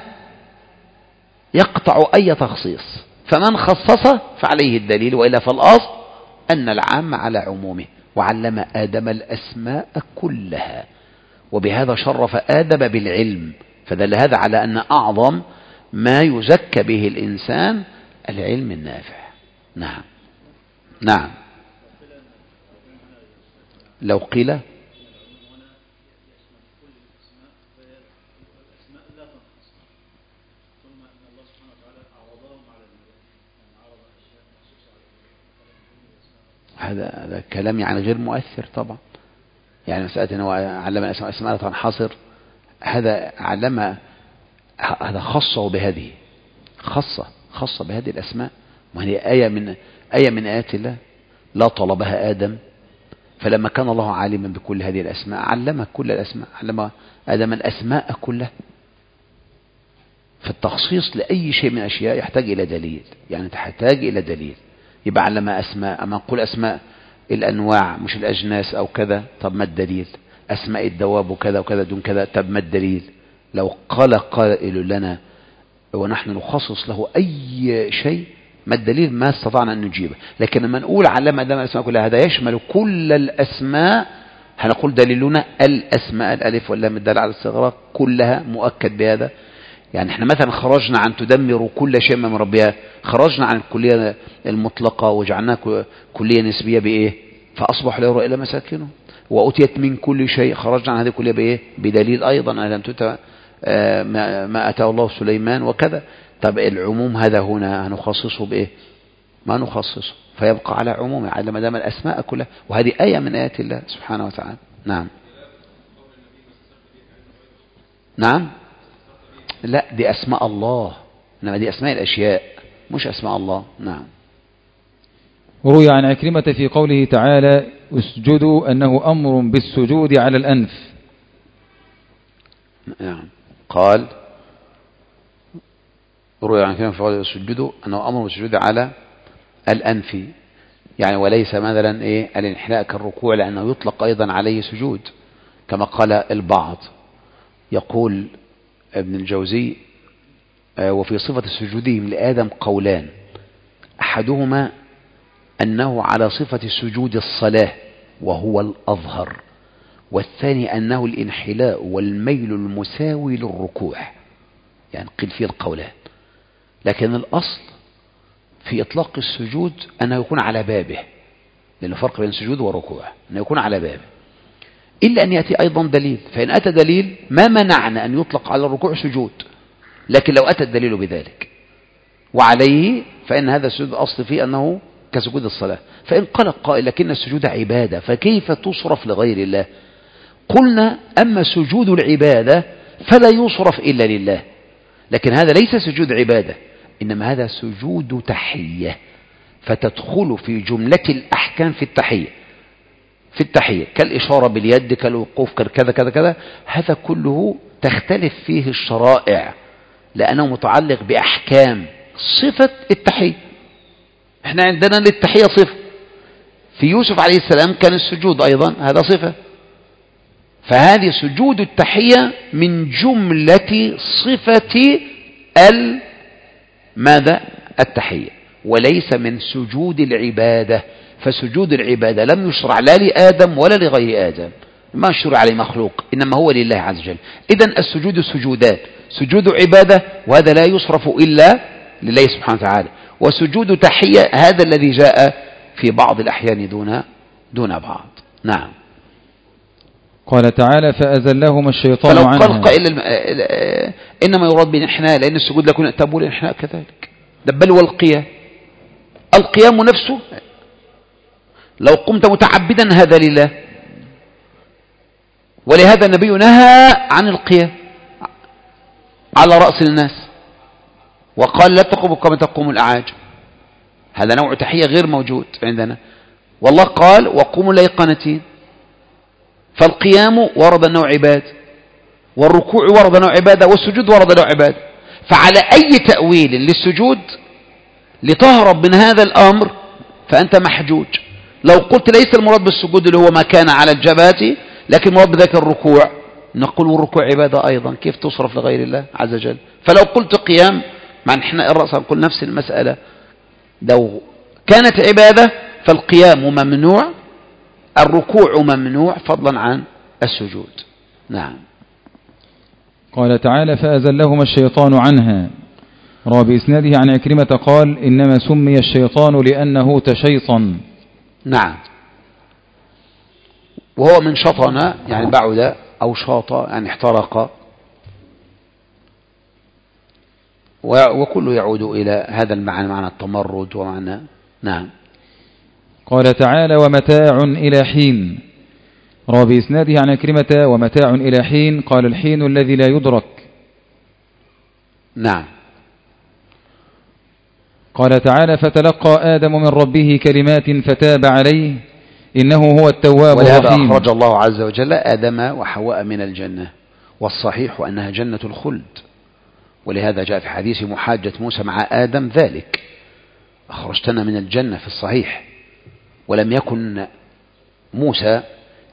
يقطع أي تخصيص، فمن خصص فعليه الدليل، وإلا فالأصل أن العام على عمومه. وعلم آدم الأسماء كلها، وبهذا شرف آدم بالعلم، فدل هذا على أن أعظم ما يزكى به الإنسان العلم النافع. نعم نعم. لو قيل هذا هذا كلام يعني غير مؤثر طبعا، يعني مسألة أنه علم الأسماء أسماء تنحصر، هذا علم هذا خصه بهذه خصة خصة بهذه الأسماء، وهي آية من آية من آيات الله لا طلبها آدم، فلما كان الله عالما بكل هذه الأسماء علم كل الأسماء، علم آدم الأسماء كلها. فالتخصيص لأي شيء من الأشياء يحتاج إلى دليل، يعني تحتاج إلى دليل. يبقى علم أسماء، أما نقول أسماء الأنواع مش الأجناس أو كذا، طب ما الدليل؟ أسماء الدواب وكذا وكذا دون كذا، طب ما الدليل؟ لو قال قائل لنا ونحن نخصص له أي شيء ما الدليل؟ ما استطعنا أن نجيبه. لكن لما نقول علم آدم الأسماء كلها هذا يشمل كل الأسماء، هنقول دليلنا الأسماء الألف واللام الدال على الاستغراق كلها مؤكد بهذا. يعني احنا مثلا خرجنا عن تدمر كل شيء من ربها، خرجنا عن الكلية المطلقة وجعلناها كلية نسبية بإيه؟ فأصبح لا يرى إلا مساكنه. وأتيت من كل شيء، خرجنا عن هذه الكلية بإيه؟ بدليل أيضا ألم تؤت ما أتاه الله سليمان وكذا. طب العموم هذا هنا هنخصصه بإيه؟ ما نخصصه، فيبقى على عمومه على ما دام الأسماء كلها، وهذه آية من آيات الله سبحانه وتعالى. نعم نعم لا دي أسماء الله، إنما دي أسماء الأشياء مش أسماء الله. نعم. وروي عن عكرمة في قوله تعالى اسجدوا أنه أمر بالسجود على الأنف. نعم. قال روي عن عكرمة في قوله اسجدوا أنه أمر بالسجود على الأنف، يعني وليس مثلا إيه الانحناء كالركوع، لأنه يطلق أيضا عليه سجود كما قال البعض. يقول ابن الجوزي وفي صفة سجودهم لآدم قولان، أحدهما أنه على صفة سجود الصلاة وهو الأظهر، والثاني أنه الانحلاء والميل المساوي للركوع، يعني قيل فيه القولان. لكن الأصل في إطلاق السجود أنه يكون على بابه، لأنه فرق بين السجود والركوع، أنه يكون على بابه، إلا أن يأتي أيضا دليل. فإن أتى دليل ما منعنا أن يطلق على الركوع سجود، لكن لو أتى الدليل بذلك وعليه فإن هذا السجود أصل فيه أنه كسجود الصلاة. فإن قال قائل لكن السجود عبادة فكيف تصرف لغير الله؟ قلنا أما سجود العبادة فلا يصرف إلا لله، لكن هذا ليس سجود عبادة، إنما هذا سجود تحية، فتدخل في جملة الأحكام في التحية في التحية كالإشارة باليد كالوقوف كذا كذا كذا، هذا كله تختلف فيه الشرائع لأنه متعلق بأحكام صفة التحية. احنا عندنا للتحية صفة، في يوسف عليه السلام كان السجود أيضا هذا صفة، فهذه سجود التحية من جملة صفة ماذا التحية، وليس من سجود العبادة. فسجود العبادة لم يشرع لا لآدم ولا لغير آدم، ما شرع عليه مخلوق، إنما هو لله عز وجل. إذن السجود سجودان، سجود عبادة وهذا لا يصرف إلا لله سبحانه وتعالى، وسجود تحية هذا الذي جاء في بعض الأحيان دون دون بعض. نعم. قال تعالى فأزلهما الشيطان فلو عنها. قال قائل إنما يراد بالانحناء لأن السجود لكن تبول الانحناء كذلك، بل والقيام، القيام نفسه لو قمت متعبدا هذا لله، ولهذا النبي نهى عن القيام على رأس الناس وقال لا تقوموا كما تقوم الأعاجم، هذا نوع تحية غير موجود عندنا. والله قال وقوموا الليل قانتين، فالقيام ورد النوع عبادة، والركوع ورد نوع عبادة، والسجود ورد نوع عبادة. فعلى أي تأويل للسجود لتهرب من هذا الأمر فأنت محجوج. لو قلت ليس المراد بالسجود اللي هو ما كان على الجبهة، لكن المراد بذلك الركوع، نقول والركوع عبادة أيضا، كيف تصرف لغير الله عز وجل؟ فلو قلت قيام مع انحناء الرأس نقول نفس المسألة، لو كانت عبادة فالقيام ممنوع، الركوع ممنوع فضلا عن السجود. نعم. قال تعالى فأزلهما الشيطان عنها. روى بإسناده عن عكرمة قال إنما سمي الشيطان لأنه تشيطن. نعم. وهو من شطن يعني بعد أو شاط يعني احترق، وكله يعود إلى هذا المعنى، معنى التمرد ومعنى. نعم. قال تعالى ومتاع إلى حين. روى بإسناده عن عكرمة ومتاع إلى حين قال الحين الذي لا يدرك. نعم. قال تعالى فتلقى آدم من ربه كلمات فتاب عليه إنه هو التواب الرحيم. ولهذا أخرج الله عز وجل آدم وحواء من الجنة، والصحيح أنها جنة الخلد، ولهذا جاء في حديث محاجة موسى مع آدم ذلك أخرجتنا من الجنة في الصحيح. ولم يكن موسى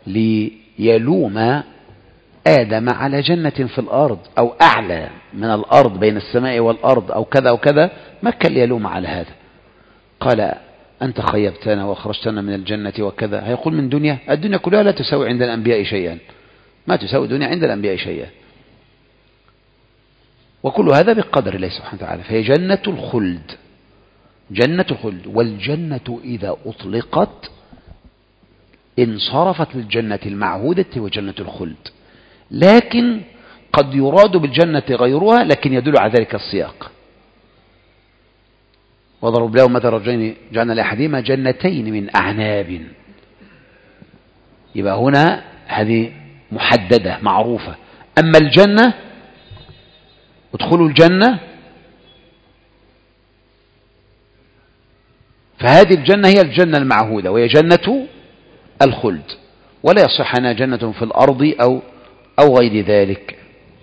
ليلوم آدم على جنة في الأرض أو أعلى من الأرض بين السماء والأرض أو كذا وكذا، ما كان ليلوم على هذا. قال أنت خيبتنا وأخرجتنا من الجنة وكذا. هيقول من دنيا، الدنيا كلها لا تساوي عند الأنبياء شيئا، ما تساوي الدنيا عند الأنبياء شيئا، وكل هذا بقدر الله سبحانه وتعالى. فهي جنة الخلد، جنة الخلد. والجنة إذا أطلقت انصرفت للجنة المعهودة وجنة الخلد، لكن قد يراد بالجنة غيرها، لكن يدل على ذلك السياق. وضرب لهم مثل رجلين جعلنا لأحدهما جنتين من أعناب، يبقى هنا هذه محددة معروفة. أما الجنة ادخلوا الجنة، فهذه الجنة هي الجنة المعهودة وهي جنة الخلد، ولا يصح أنها جنة في الأرض أو أو غير ذلك.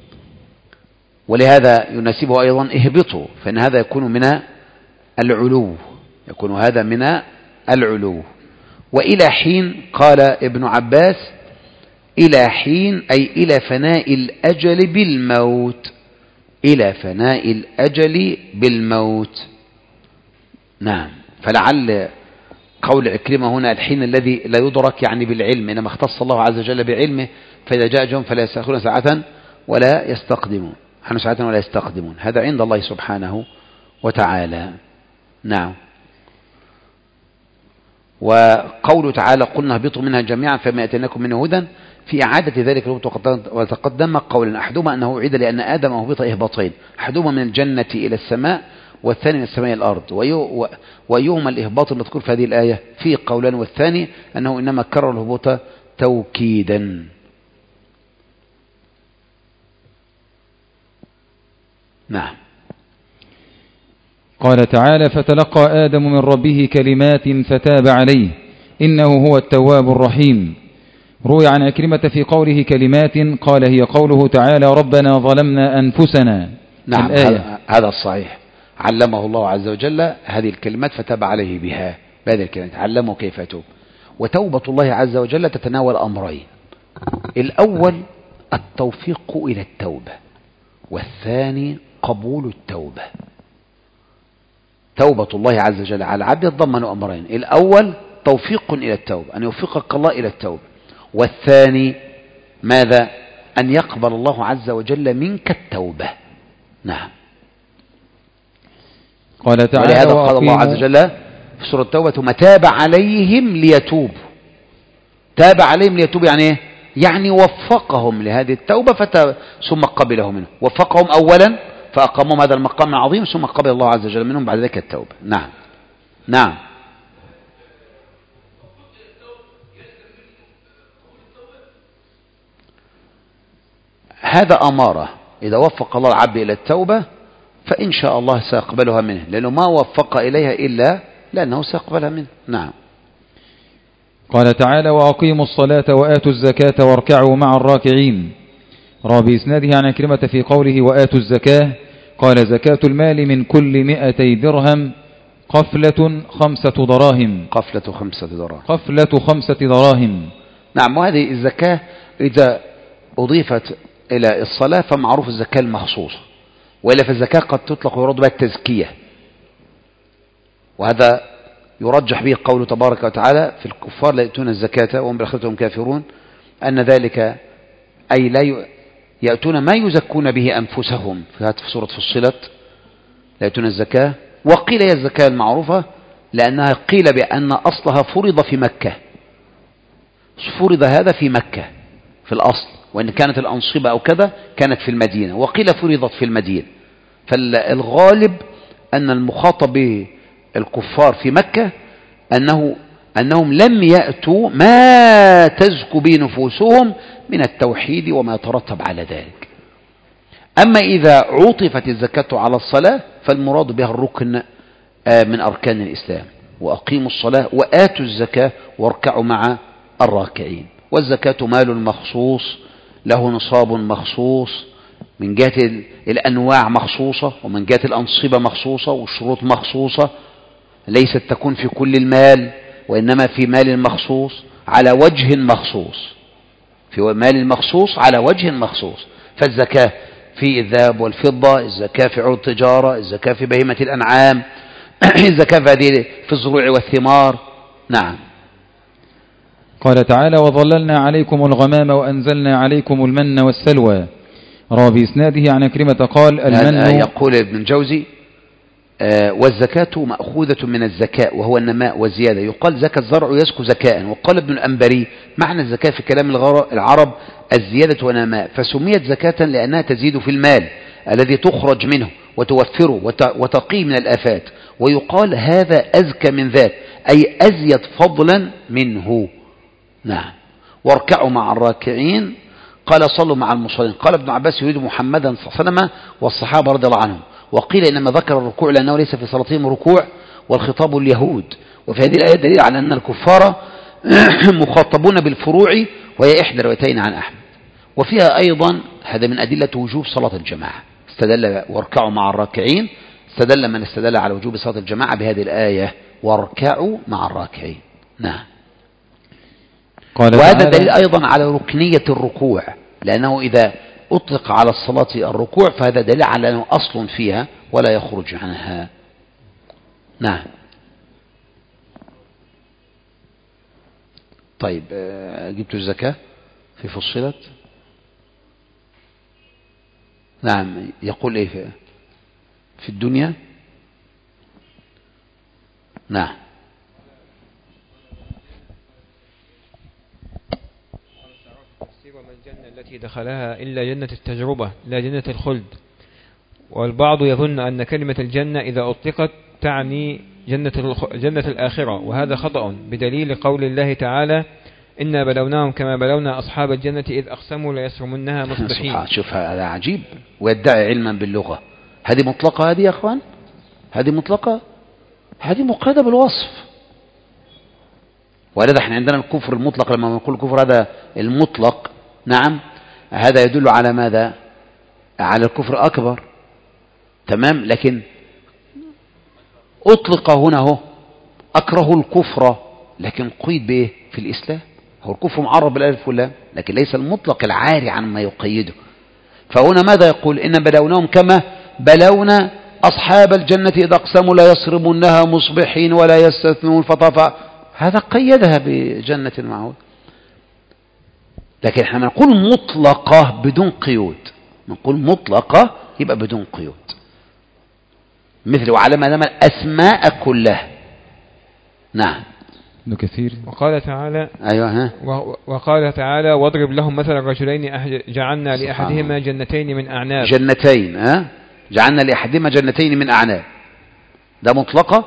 ولهذا يناسبه أيضا اهبطوا، فإن هذا يكون من العلو، يكون هذا من العلو. وإلى حين قال ابن عباس إلى حين أي إلى فناء الأجل بالموت، إلى فناء الأجل بالموت. نعم. فلعل قول عكرمة هنا الحين الذي لا يدرك يعني بالعلم، إنما اختص الله عز وجل بعلمه، فإذا جاء أجلهم فلا يستأخرون ساعة ولا يستقدمون، حن ساعة ولا يستقدمون، هذا عند الله سبحانه وتعالى. نعم. وقوله تعالى قلنا اهبطوا منها جميعا فما أتيناكم منه هدى، في إعادة ذلك وتقدم قولا أحدهما أنه عيد لأن آدم أهبط إهباطين، أحدهما من الجنة إلى السماء والثاني من السماء إلى الأرض، وأيهما الإهباط المذكور في هذه الآية؟ في قولان، والثاني أنه إنما كرر الهبوط توكيدا. نعم. قال تعالى فتلقى آدم من ربه كلمات فتاب عليه إنه هو التواب الرحيم. روي عن عكرمة في قوله كلمات قال هي قوله تعالى ربنا ظلمنا أنفسنا. نعم. هذا الصحيح، علمه الله عز وجل هذه الكلمات فتاب عليه بها، بهذه الكلمات علمه كيف يتوب. وتوبة الله عز وجل تتناول أمرين: الأول التوفيق إلى التوبة، والثاني قبول التوبة. توبة الله عز وجل على العبد يتضمن أمرين: الأول توفيق إلى التوبة، أن يوفقك الله إلى التوبة، والثاني ماذا؟ أن يقبل الله عز وجل منك التوبة. نعم. قال تعالى ولهذا قال الله عز وجل في سورة التوبة ثم تاب عليهم ليتوبوا. تاب عليهم ليتوبوا يعني ايه؟ يعني وفقهم لهذه التوبة فتاب ثم قبلهم منه، وفقهم أولا فأقامهم هذا المقام العظيم ثم قبل الله عز وجل منهم بعد ذلك التوبة. نعم. نعم. هذا أمارة، إذا وفق الله العبد إلى التوبة فإن شاء الله سيقبلها منه، لأنه ما وفق إليها إلا لأنه سيقبلها منه. نعم. قال تعالى وأقيموا الصلاة وآتوا الزكاة واركعوا مع الراكعين. روى بإسناده عن عكرمة في قوله وآتوا الزكاة قال زكاة المال من كل مئتي درهم قفلة خمسة دراهم. قفلة خمسة دراهم. قفلة خمسة دراهم. نعم. وهذه الزكاة إذا أضيفت إلى الصلاة فمعروف الزكاة المخصوصة، وإلا فالزكاة قد تطلق ويراد بها التزكية، وهذا يرجح به قوله تبارك وتعالى في الكفار لا يأتون الزكاة وهم بالآخرة هم كافرون، أن ذلك أي لا يأتون ما يزكون به أنفسهم، في سورة فصلت لا يأتون الزكاة. وقيل هي الزكاة المعروفة لأنها قيل بأن أصلها فرض في مكة، فرض هذا في مكة في الأصل، وإن كانت الأنصبة أو كذا كانت في المدينة، وقيل فرضت في المدينة. فالغالب أن المخاطب بالكفار في مكة أنه أنهم لم يأتوا ما تزكو به نفوسهم من التوحيد وما يترتب على ذلك. أما إذا عطفت الزكاة على الصلاة فالمراد بها الركن من أركان الإسلام، وأقيموا الصلاة وآتوا الزكاة واركعوا مع الراكعين. والزكاة مال مخصوص له نصاب مخصوص، من جهة الأنواع مخصوصة، ومن جهة الأنصبة مخصوصة، والشروط مخصوصة، ليست تكون في كل المال وإنما في مال مخصوص على وجه مخصوص، في مال مخصوص على وجه مخصوص. فالزكاة في الذهب والفضة، الزكاة في عروض التجارة، الزكاة في بهيمة الأنعام، الزكاة في هذه في الزروع والثمار. نعم. قال تعالى وظللنا عليكم الغمام وأنزلنا عليكم المن والسلوى. روى بإسناده عن عكرمة قال المن. يقول ابن الجوزي آه والزكاة مأخوذة من الزكاء وهو النماء والزيادة، يقال زكى الزرع يزكو زكاء. وقال ابن الأنبري معنى الزكاة في كلام العرب الزيادة والنماء، فسميت زكاة لأنها تزيد في المال الذي تخرج منه وتوفره وتقي من الآفات. ويقال هذا أزكى من ذاك أي أزيد فضلا منه. نعم. واركعوا مع الراكعين قال صلوا مع المصلين. قال ابن عباس يريد محمدا صلى الله عليه وسلم والصحابة رضي الله عنهم. وقيل إنما ذكر الركوع لأنه ليس في صلاتهم ركوع والخطاب اليهود. وفي هذه الآية دليل على أن الكفار مخاطبون بالفروع، وهي إحدى روايتين عن أحمد. وفيها أيضا هذا من أدلة وجوب صلاة الجماعة. استدل واركعوا مع الراكعين، استدل من استدل على وجوب صلاة الجماعة بهذه الآية واركعوا مع الراكعين. نعم. وهذا دليل أيضا على ركنية الركوع، لأنه إذا أطلق على الصلاة الركوع فهذا دليل على أنه أصل فيها ولا يخرج عنها. نعم. طيب جبت الزكاة في فصلت. نعم. يقول إيه في الدنيا. نعم. وما الجنة التي دخلها إلا جنة التجربة لا جنة الخلد. والبعض يظن أن كلمة الجنة إذا أطلقت تعني جنة, جنة الآخرة، وهذا خطأ بدليل قول الله تعالى إنا بلوناهم كما بلونا أصحاب الجنة إذ أقسموا ليصرمنها مصبحين. شوف هذا عجيب ويدعي علما باللغة. هذه مطلقة هذه يا أخوان، هذه مطلقة، هذه مقيدة بالوصف. ولذا احنا عندنا الكفر المطلق، لما نقول الكفر هذا المطلق نعم هذا يدل على ماذا؟ على الكفر أكبر. تمام. لكن أطلق هنا هو أكره الكفر، لكن قيد به في الإسلام. هو الكفر معرب بالألف واللام، لكن ليس المطلق العاري عن ما يقيده. فهنا ماذا يقول؟ إن بلوناهم كما بلونا أصحاب الجنة إذا أقسموا لا يصرمونها مصبحين ولا يستثنون فطفى. هذا قيدها بجنة المعود. لكن احنا نقول مطلقة بدون قيود، نقول مطلقة يبقى بدون قيود، مثل وعلم آدم الأسماء كلها. نعم. ابن كثير. وقال تعالى أيوة ها. وقال تعالى واضرب لهم مثل الرجلين جعلنا لأحدهما جنتين من أعناب. جنتين ها جعلنا لأحدهما جنتين من أعناب. ده مطلقة.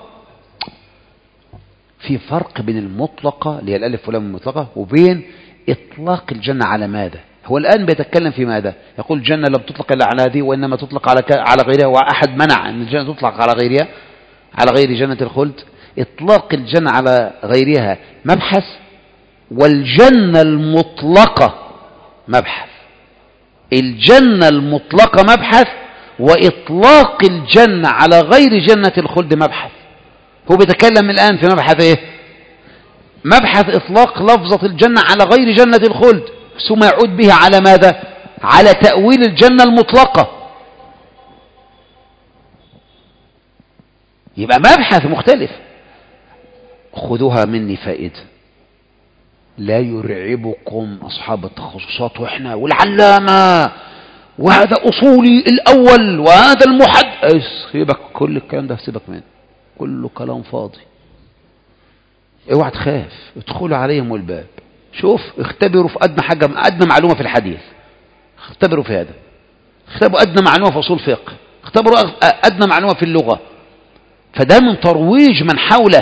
في فرق بين المطلقة اللي هي الألف واللام المطلقة وبين إطلاق الجنة على ماذا. هو الآن بيتكلم في ماذا؟ يقول الجنة لم تطلق إلا على هذه وإنما تطلق على على غيرها، وأحد منع أن الجنة تطلق على غيرها على غير جنة الخلد. إطلاق الجنة على غيرها مبحث، والجنة المطلقة مبحث. الجنة المطلقة مبحث، وإطلاق الجنة على غير جنة الخلد مبحث. هو بيتكلم الآن في مبحث إيه؟ مبحث إطلاق لفظة الجنة على غير جنة الخلد، ثم يعود بها على ماذا؟ على تأويل الجنة المطلقة. يبقى مبحث مختلف. خذوها مني فائدة، لا يرعبكم أصحاب التخصصات وإحنا والعلامة وهذا أصولي الأول وهذا المحدث. سيبك كل الكلام ده، سيبك منه، كله كلام فاضي. اوعى تخاف، ادخلوا عليهم الباب. شوف اختبروا في أدنى حاجة، أدنى معلومة في الحديث، اختبروا في هذا، اختبروا أدنى معلومة في أصول فقه، اختبروا أدنى معلومة في اللغة. فده من ترويج من حوله.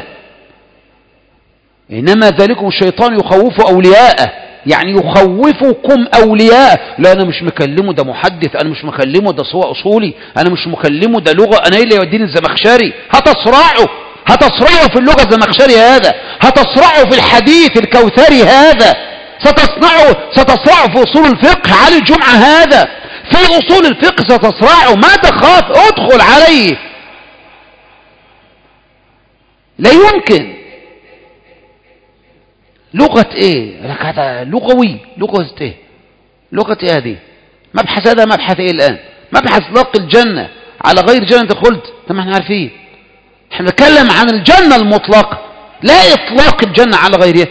إنما ذلكم الشيطان يخوف أولياءه، يعني يخوفكم أولياء. لا أنا مش مكلمه ده محدث، أنا مش مكلمه ده سواء أصولي، أنا مش مكلمه ده لغة، أنا إيه اللي يوديني الزمخشري؟ هتصرعوا هتصرعوا في اللغة الزمخشري هذا، هتصرعوا في الحديث الكوثري هذا، ستصنعوا ستصرعوا في أصول الفقه علي الجمعة هذا، في أصول الفقه ستصرعوا. ما تخاف، ادخل عليه. لا يمكن. لغة ايه؟ لك هذا لغوي، لغة ايه؟ لغة ايه هذه؟ مبحث هذا مبحث ايه الآن؟ مبحث اطلاق الجنة على غير جنة الخلد. طب احنا عارفين، احنا نتكلم عن الجنة المطلقة، لا اطلاق الجنة على غيرها.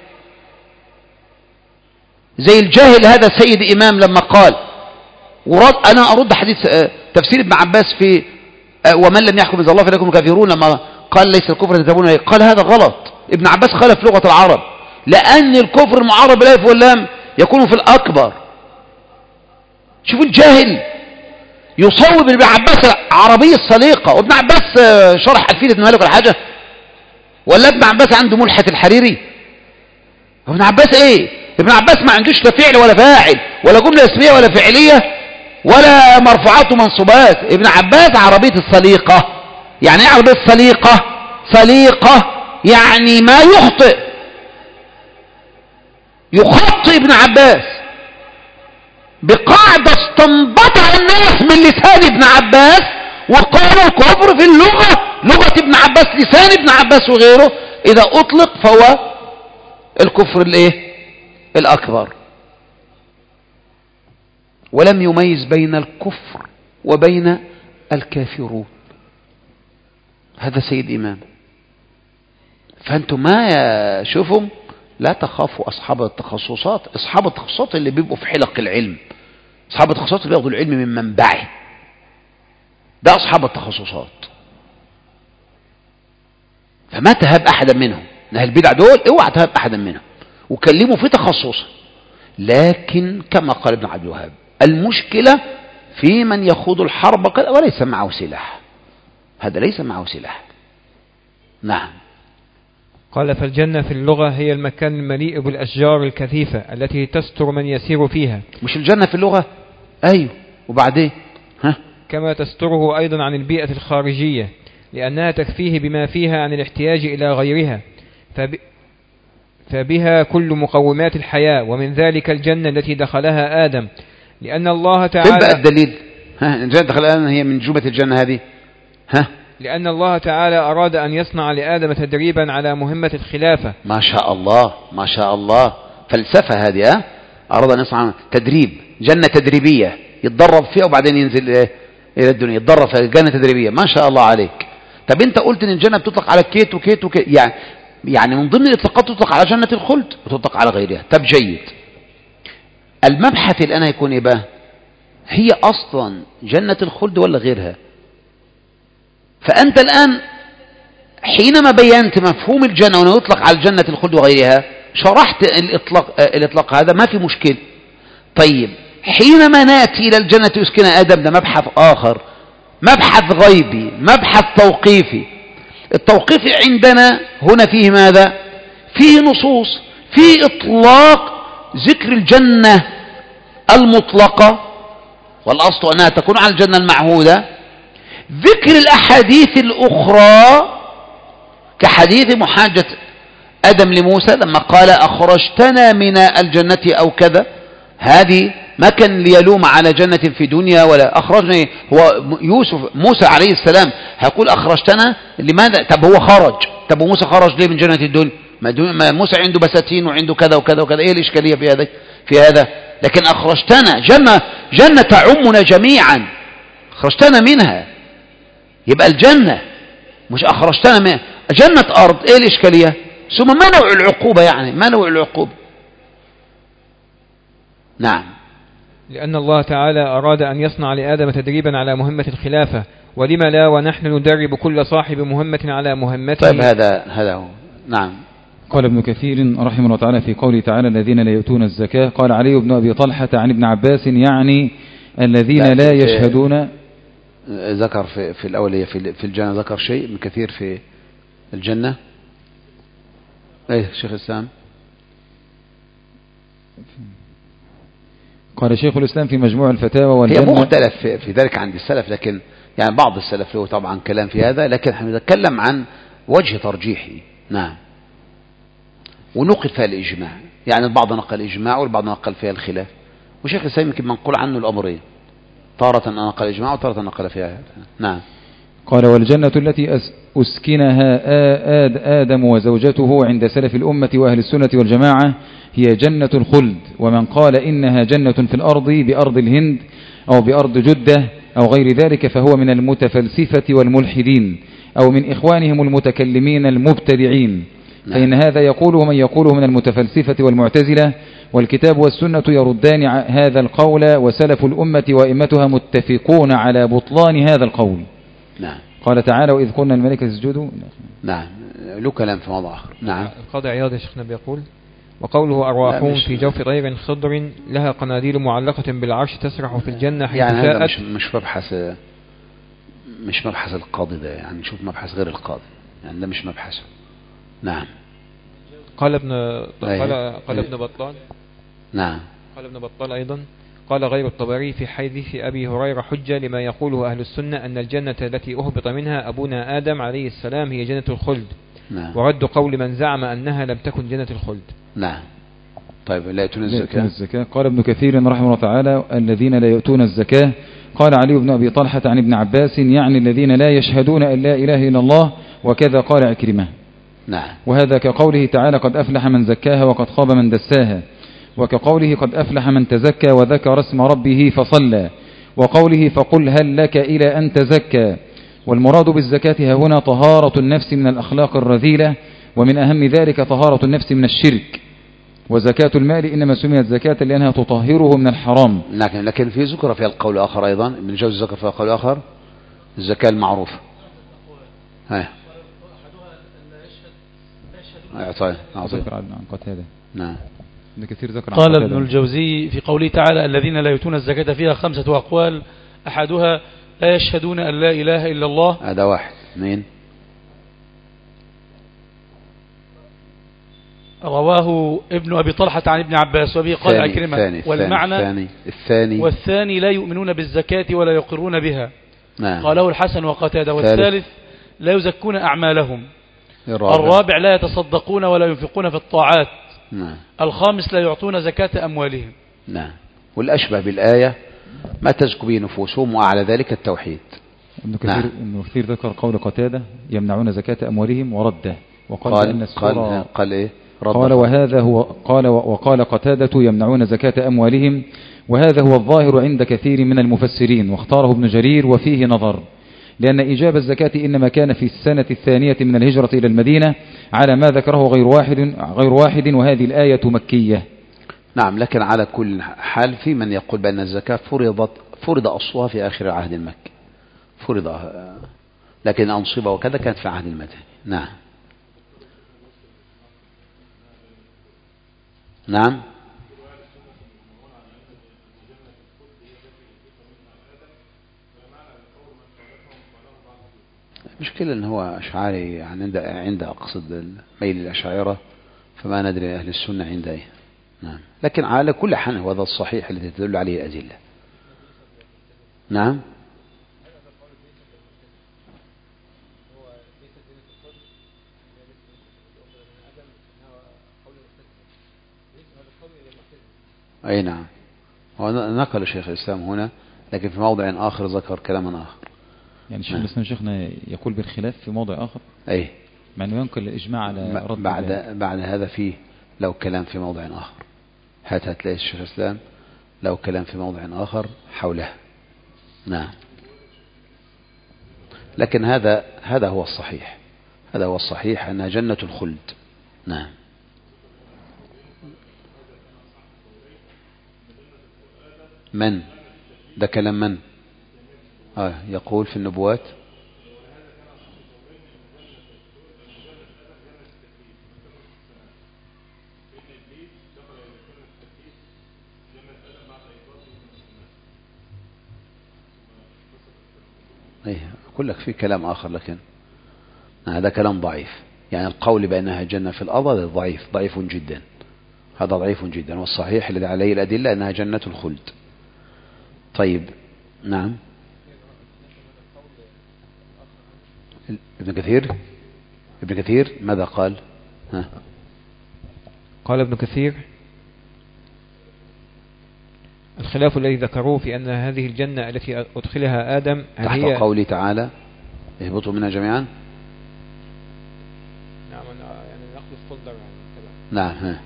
زي الجاهل هذا سيد إمام لما قال، ورد أنا أرد حديث تفسير ابن عباس في ومن لم يحكم بما الله فلا يكون كافرون، لما قال ليس الكفر تتبعون عليه، قال هذا غلط. ابن عباس خالف لغة العرب، لأن الكفر المعرب بالألف واللام يكون في الأكبر. شوفوا الجاهل يصوب ابن عباس عربية السليقة، وابن عباس شرح ألفية ابن مالك ولا حاجة، ولا ابن عباس عنده ملحة الحريري؟ ابن عباس ايه؟ ابن عباس ما عندوش لا فعل ولا فاعل ولا جملة اسمية ولا فعلية ولا مرفوعات ومنصوبات. ابن عباس عربية السليقة. يعني ايه عربية السليقة؟ سليقة يعني ما يخطئ، يخطئ ابن عباس بقاعدة استنبطها الناس من لسان ابن عباس وقالوا الكفر في اللغة، لغة ابن عباس، لسان ابن عباس وغيره، إذا أطلق فهو الكفر الايه الأكبر. ولم يميز بين الكفر وبين الكافرون. هذا سيد إمام. فأنتم ما شوفوا، لا تخافوا أصحاب التخصصات. أصحاب التخصصات اللي بيبقوا في حلق العلم، أصحاب التخصصات اللي بياخدوا العلم من منبعه، ده أصحاب التخصصات. فما تهاب أحدا منهم، أهل البدع دول اوعى تهاب أحدا منهم وكلموا في تخصصه. لكن كما قال ابن عبد الوهاب، المشكلة في من يخوض الحرب وليس معه سلاح. هذا ليس معه سلاح. نعم. قال فالجنة في اللغة هي المكان المليء بالأشجار الكثيفة التي تستر من يسير فيها. مش الجنة في اللغة؟ أيوه. وبعدين ها؟ كما تستره أيضا عن البيئة الخارجية لأنها تكفيه بما فيها عن الاحتياج إلى غيرها، فب... فبها كل مقومات الحياة، ومن ذلك الجنة التي دخلها آدم، لأن الله تعالى. فين بقى الدليل؟ ها، الجنة دخل آدم هي من جوبة الجنة هذه. ها؟ لأن الله تعالى أراد أن يصنع لآدم تدريبا على مهمة الخلافة. ما شاء الله ما شاء الله، فلسفة هذه. ها؟ أراد أن يصنع تدريب، جنة تدريبية يتدرب فيها وبعدين ينزل إلى الدنيا يتدرب في جنة تدريبية. ما شاء الله عليك. طب أنت قلت إن الجنة بتطلق على كيت وكيت وكيت، يعني يعني من ضمن الإطلاقات تطلق على جنة الخلد وتطلق على غيرها. طب جيد. المبحث الآن هيكون إيه بقى؟ هي أصلا جنة الخلد ولا غيرها؟ فأنت الآن حينما بينت مفهوم الجنة وأنه يطلق على جنة الخلد وغيرها شرحت الإطلاق, الإطلاق هذا، ما في مشكلة. طيب حينما نأتي إلى الجنة يسكن آدم، ده مبحث آخر، مبحث غيبي، مبحث توقيفي. التوقيفي عندنا هنا فيه ماذا؟ فيه نصوص، فيه إطلاق ذكر الجنة المطلقة، والأصل أنها تكون على الجنة المعهودة. ذكر الأحاديث الأخرى كحديث محاجة آدم لموسى لما قال أخرجتنا من الجنة أو كذا، هذه ما كان ليلوم على جنة في دنيا ولا أخرجني. هو يوسف موسى عليه السلام هيقول أخرجتنا لماذا؟ طب هو خرج، طب موسى خرج ليه من جنة الدنيا؟ ما موسى عنده بساتين وعنده كذا وكذا وكذا، ايه الإشكالية في هذا في هذا؟ لكن أخرجتنا جنة جنة تعمنا جميعا، أخرجتنا منها، يبقى الجنة مش أخرجتنا منها جنة أرض، ايه الإشكالية؟ ثم ما نوع العقوبة؟ يعني ما نوع العقوبة؟ نعم. لأن الله تعالى أراد أن يصنع لآدم تدريبا على مهمة الخلافة، ولما لا ونحن ندرب كل صاحب مهمة على مهمته. طيب هذا هذا هو. نعم. قال ابن كثير رحمه الله تعالى في قوله تعالى الذين لا يؤتون الزكاة، قال علي بن أبي طلحة عن ابن عباس يعني الذين لا, لا يشهدون. ذكر في, في الأولية في, في الجنة، ذكر شيء ابن كثير في الجنة. ايه شيخ الإسلام؟ قال شيخ الإسلام في مجموع الفتاوى والجنة. هي مختلف في, في ذلك عند السلف، لكن يعني بعض السلف له طبعا كلام في هذا، لكن احنا نتكلم عن وجه ترجيحي. نعم. ونقل فيها الإجماع، يعني البعض نقل الإجماع والبعض نقل فيها الخلاف، وشيخ الإسلام يمكن منقول عنه الأمرين، تارة نقل الإجماع وتارة نقل فيها. نعم. قال والجنة التي أسكنها آد آدم وزوجته عند سلف الأمة وأهل السنة والجماعة هي جنة الخلد. ومن قال إنها جنة في الأرض بأرض الهند أو بأرض جدة أو غير ذلك فهو من المتفلسفة والملحدين أو من إخوانهم المتكلمين المبتدعين. نعم. فإن هذا يقوله من يقوله من المتفلسفة والمعتزلة، والكتاب والسنة يردان هذا القول، وسلف الأمة وإمتها متفقون على بطلان هذا القول. نعم. قال تعالى وإذ قلنا الملائكة اسجدوا. نعم. له كلام في موضوع آخر. نعم. القاضي عياض يا شيخنا بيقول وقوله أرواحهم في جوف طير خضر لها قناديل معلقة بالعرش تسرح في الجنة حيث يعني شاءت. هذا مش, مش مبحث مش مبحث القاضي ده، يعني نشوف مبحث غير القاضي، يعني ده مش مبحثه. نعم. قال ابن قال قال ابن بطلان نعم. قال ابن بطال أيضا قال غير الطبري في حديث أبي هريرة حجة لما يقوله أهل السنة أن الجنة التي أهبط منها أبونا آدم عليه السلام هي جنة الخلد. نعم. ورد قول من زعم أنها لم تكن جنة الخلد. نعم. طيب لا يؤتون لا يؤتون الزكاة. الزكاة. قال ابن كثير رحمه الله تعالى الذين لا يؤتون الزكاة. قال علي بن أبي طلحة عن ابن عباس يعني الذين لا يشهدون أن لا إله إلا الله، وكذا قال عكرمة. نعم. وهذا كقوله تعالى قد أفلح من زكاها وقد خاب من دساها، وكقوله قد أفلح من تزكى وذكر اسم ربه فصلى، وقوله فقل هل لك إلى أن تزكى. والمراد بالزكاة هنا طهارة النفس من الأخلاق الرذيلة، ومن أهم ذلك طهارة النفس من الشرك. وزكاة المال إنما سميت زكاة لأنها تطهره من الحرام. لكن لكن في ذكر في القول الآخر أيضا، ابن الجوزي ذكر في القول الآخر الزكاة المعروفة. هاي. أعطي أعطي. نعم. قال ابن الجوزي في قوله تعالى الذين لا يؤتون الزكاة فيها خمسة أقوال، أحدها لا يشهدون أن لا إله إلا الله. هذا واحد. اثنين. رواه ابن أبي طلحة عن ابن عباس وبه قال عكرمة. والمعنى الثاني الثاني والثاني لا يؤمنون بالزكاة ولا يقرون بها. نعم. قاله الحسن وقتادة. والثالث لا يزكون أعمالهم. الرابع, الرابع لا يتصدقون ولا ينفقون في الطاعات. نعم. الخامس لا يعطون زكاة أموالهم. نعم. والأشبه بالآية ما تزكو به نفوسهم، وأعلى ذلك التوحيد. ابن كثير, نعم. ابن كثير ذكر قول قتادة يمنعون زكاة أموالهم ورده، وقال قال أن قال, قال إيه قال وهذا هو قال وقال قتادة يمنعون زكاة أموالهم، وهذا هو الظاهر عند كثير من المفسرين، واختاره ابن جرير وفيه نظر، لأن إيجاب الزكاة إنما كان في السنة الثانية من الهجرة إلى المدينة على ما ذكره غير واحد غير واحد وهذه الآية مكية. نعم. لكن على كل حال في من يقول بأن الزكاة فرضت فرض أصلها في آخر العهد المكي، فرض، لكن أنصبة وكذا كانت في العهد المدني. نعم. نعم. مشكلة أن هو أشعاري يعني عند عند أقصد ميل الأشاعرة، فما ندري أهل السنة عند أيه. نعم. لكن على كل حال هذا الصحيح الذي تدل عليه الأدلة. نعم. أي نعم. ونقل شيخ الإسلام هنا، لكن في موضع آخر ذكر كلاما آخر. يعني الشيخ الإسلام شيخنا يقول بالخلاف في موضع آخر. أي. مع أنه ينقل الإجماع على رد بعد بعد, بعد هذا فيه لو كلام في موضع آخر. هات هتلاقي الشيخ الإسلام لو كلام في موضع آخر حوله. نعم. لكن هذا هذا هو الصحيح، هذا هو الصحيح أنها جنة الخلد. نعم. من ده كلام من آه يقول في النبوات ايه اقول لك في كلام اخر، لكن هذا كلام ضعيف. يعني القول بانها جنة في الارض هذا ضعيف ضعيف جدا، هذا ضعيف جدا. والصحيح الذي عليه الادله انها جنة الخلد. طيب. نعم. ابن كثير ابن كثير ماذا قال؟ ها؟ قال ابن كثير الخلاف الذي ذكروه في أن هذه الجنة التي أدخلها آدم هل تحت هي قوله تعالى اهبطوا منها جميعا. نعم. يعني نأخذ الفولدر يعني. نعم. ها.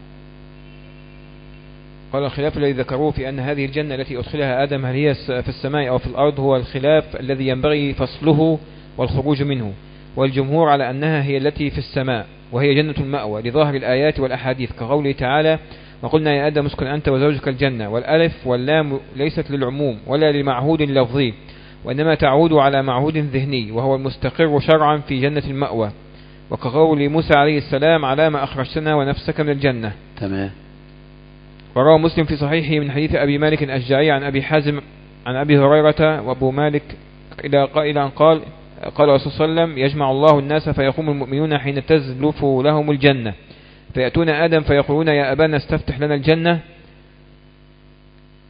قال الخلاف الذي ذكروه في أن هذه الجنة التي أدخلها آدم هل هي في السماء أو في الأرض هو الخلاف الذي ينبغي فصله والخروج منه، والجمهور على أنها هي التي في السماء وهي جنة المأوى لظاهر الآيات والأحاديث كقوله تعالى وقلنا يا آدم اسكن أنت وزوجك الجنة، والألف واللام ليست للعموم ولا لمعهود لفظي، وإنما تعود على معهود ذهني وهو المستقر شرعا في جنة المأوى، وكقول موسى عليه السلام على ما أخرجتنا ونفسك من الجنة. تمام. وروى مسلم في صحيحه من حديث أبي مالك الأشجعي عن أبي حازم عن أبي هريرة وأبو مالك إلى قائلا قال قال رسول الله صلى الله عليه وسلم يجمع الله الناس فيقوم المؤمنون حين تزلف لهم الجنة، فيأتون آدم فيقولون يا أبانا استفتح لنا الجنة،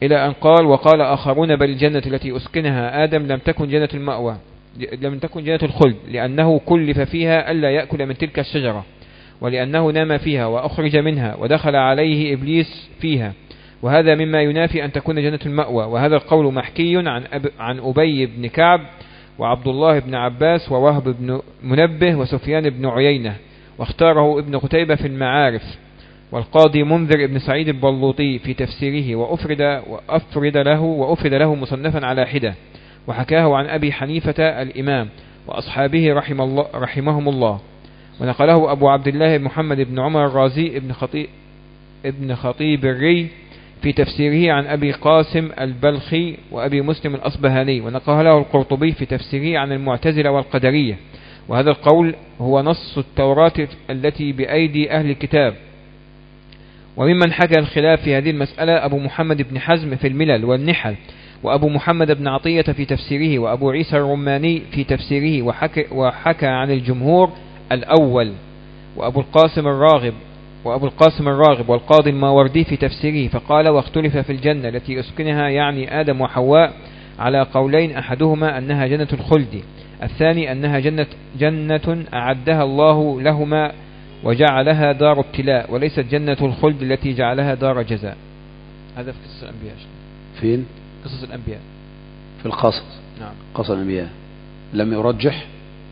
إلى أن قال وقال آخرون بل الجنة التي أسكنها آدم لم تكن جنة المأوى لم تكن جنة الخلد لأنه كلف فيها ألا يأكل من تلك الشجرة ولأنه نام فيها وأخرج منها ودخل عليه إبليس فيها وهذا مما ينافي أن تكون جنة المأوى. وهذا القول محكي عن, أب عن أبي بن كعب وعبد الله بن عباس ووهب بن منبه وسفيان بن عيينة واختاره ابن قتيبة في المعارف والقاضي منذر ابن سعيد البلوطي في تفسيره وأفرد, وأفرد, له, وأفرد له مصنفا على حدة وحكاه عن أبي حنيفة الإمام وأصحابه رحم الله رحمهم الله. ونقله أبو عبد الله محمد بن عمر الرازي ابن خطيب, ابن خطيب الري في تفسيره عن أبي قاسم البلخي وأبي مسلم الأصبهاني. ونقله القرطبي في تفسيره عن المعتزلة والقدرية. وهذا القول هو نص التوراة التي بأيدي أهل الكتاب. وممن حكى الخلاف في هذه المسألة أبو محمد بن حزم في الملل والنحل وأبو محمد بن عطية في تفسيره وأبو عيسى الرماني في تفسيره وحكى, وحكى عن الجمهور الأول وأبو القاسم الراغب وأبو القاسم الراغب والقاضي الماوردي في تفسيره فقال واختلف في الجنة التي أسكنها يعني آدم وحواء على قولين أحدهما أنها جنة الخلد الثاني أنها جنة, جنة أعدها الله لهما وجعلها دار ابتلاء وليست جنة الخلد التي جعلها دار جزاء. هذا في قصص الأنبياء. فين؟ قصص الأنبياء. في القصص. نعم. قصص الأنبياء لم يرجح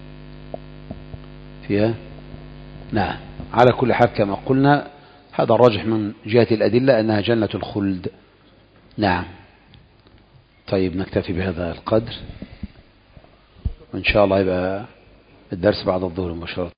فيها. نعم. على كل حال كما قلنا هذا الراجح من جهة الأدلة أنها جنة الخلد. نعم. طيب نكتفي بهذا القدر وإن شاء الله يبقى الدرس بعد الظهر مباشرة.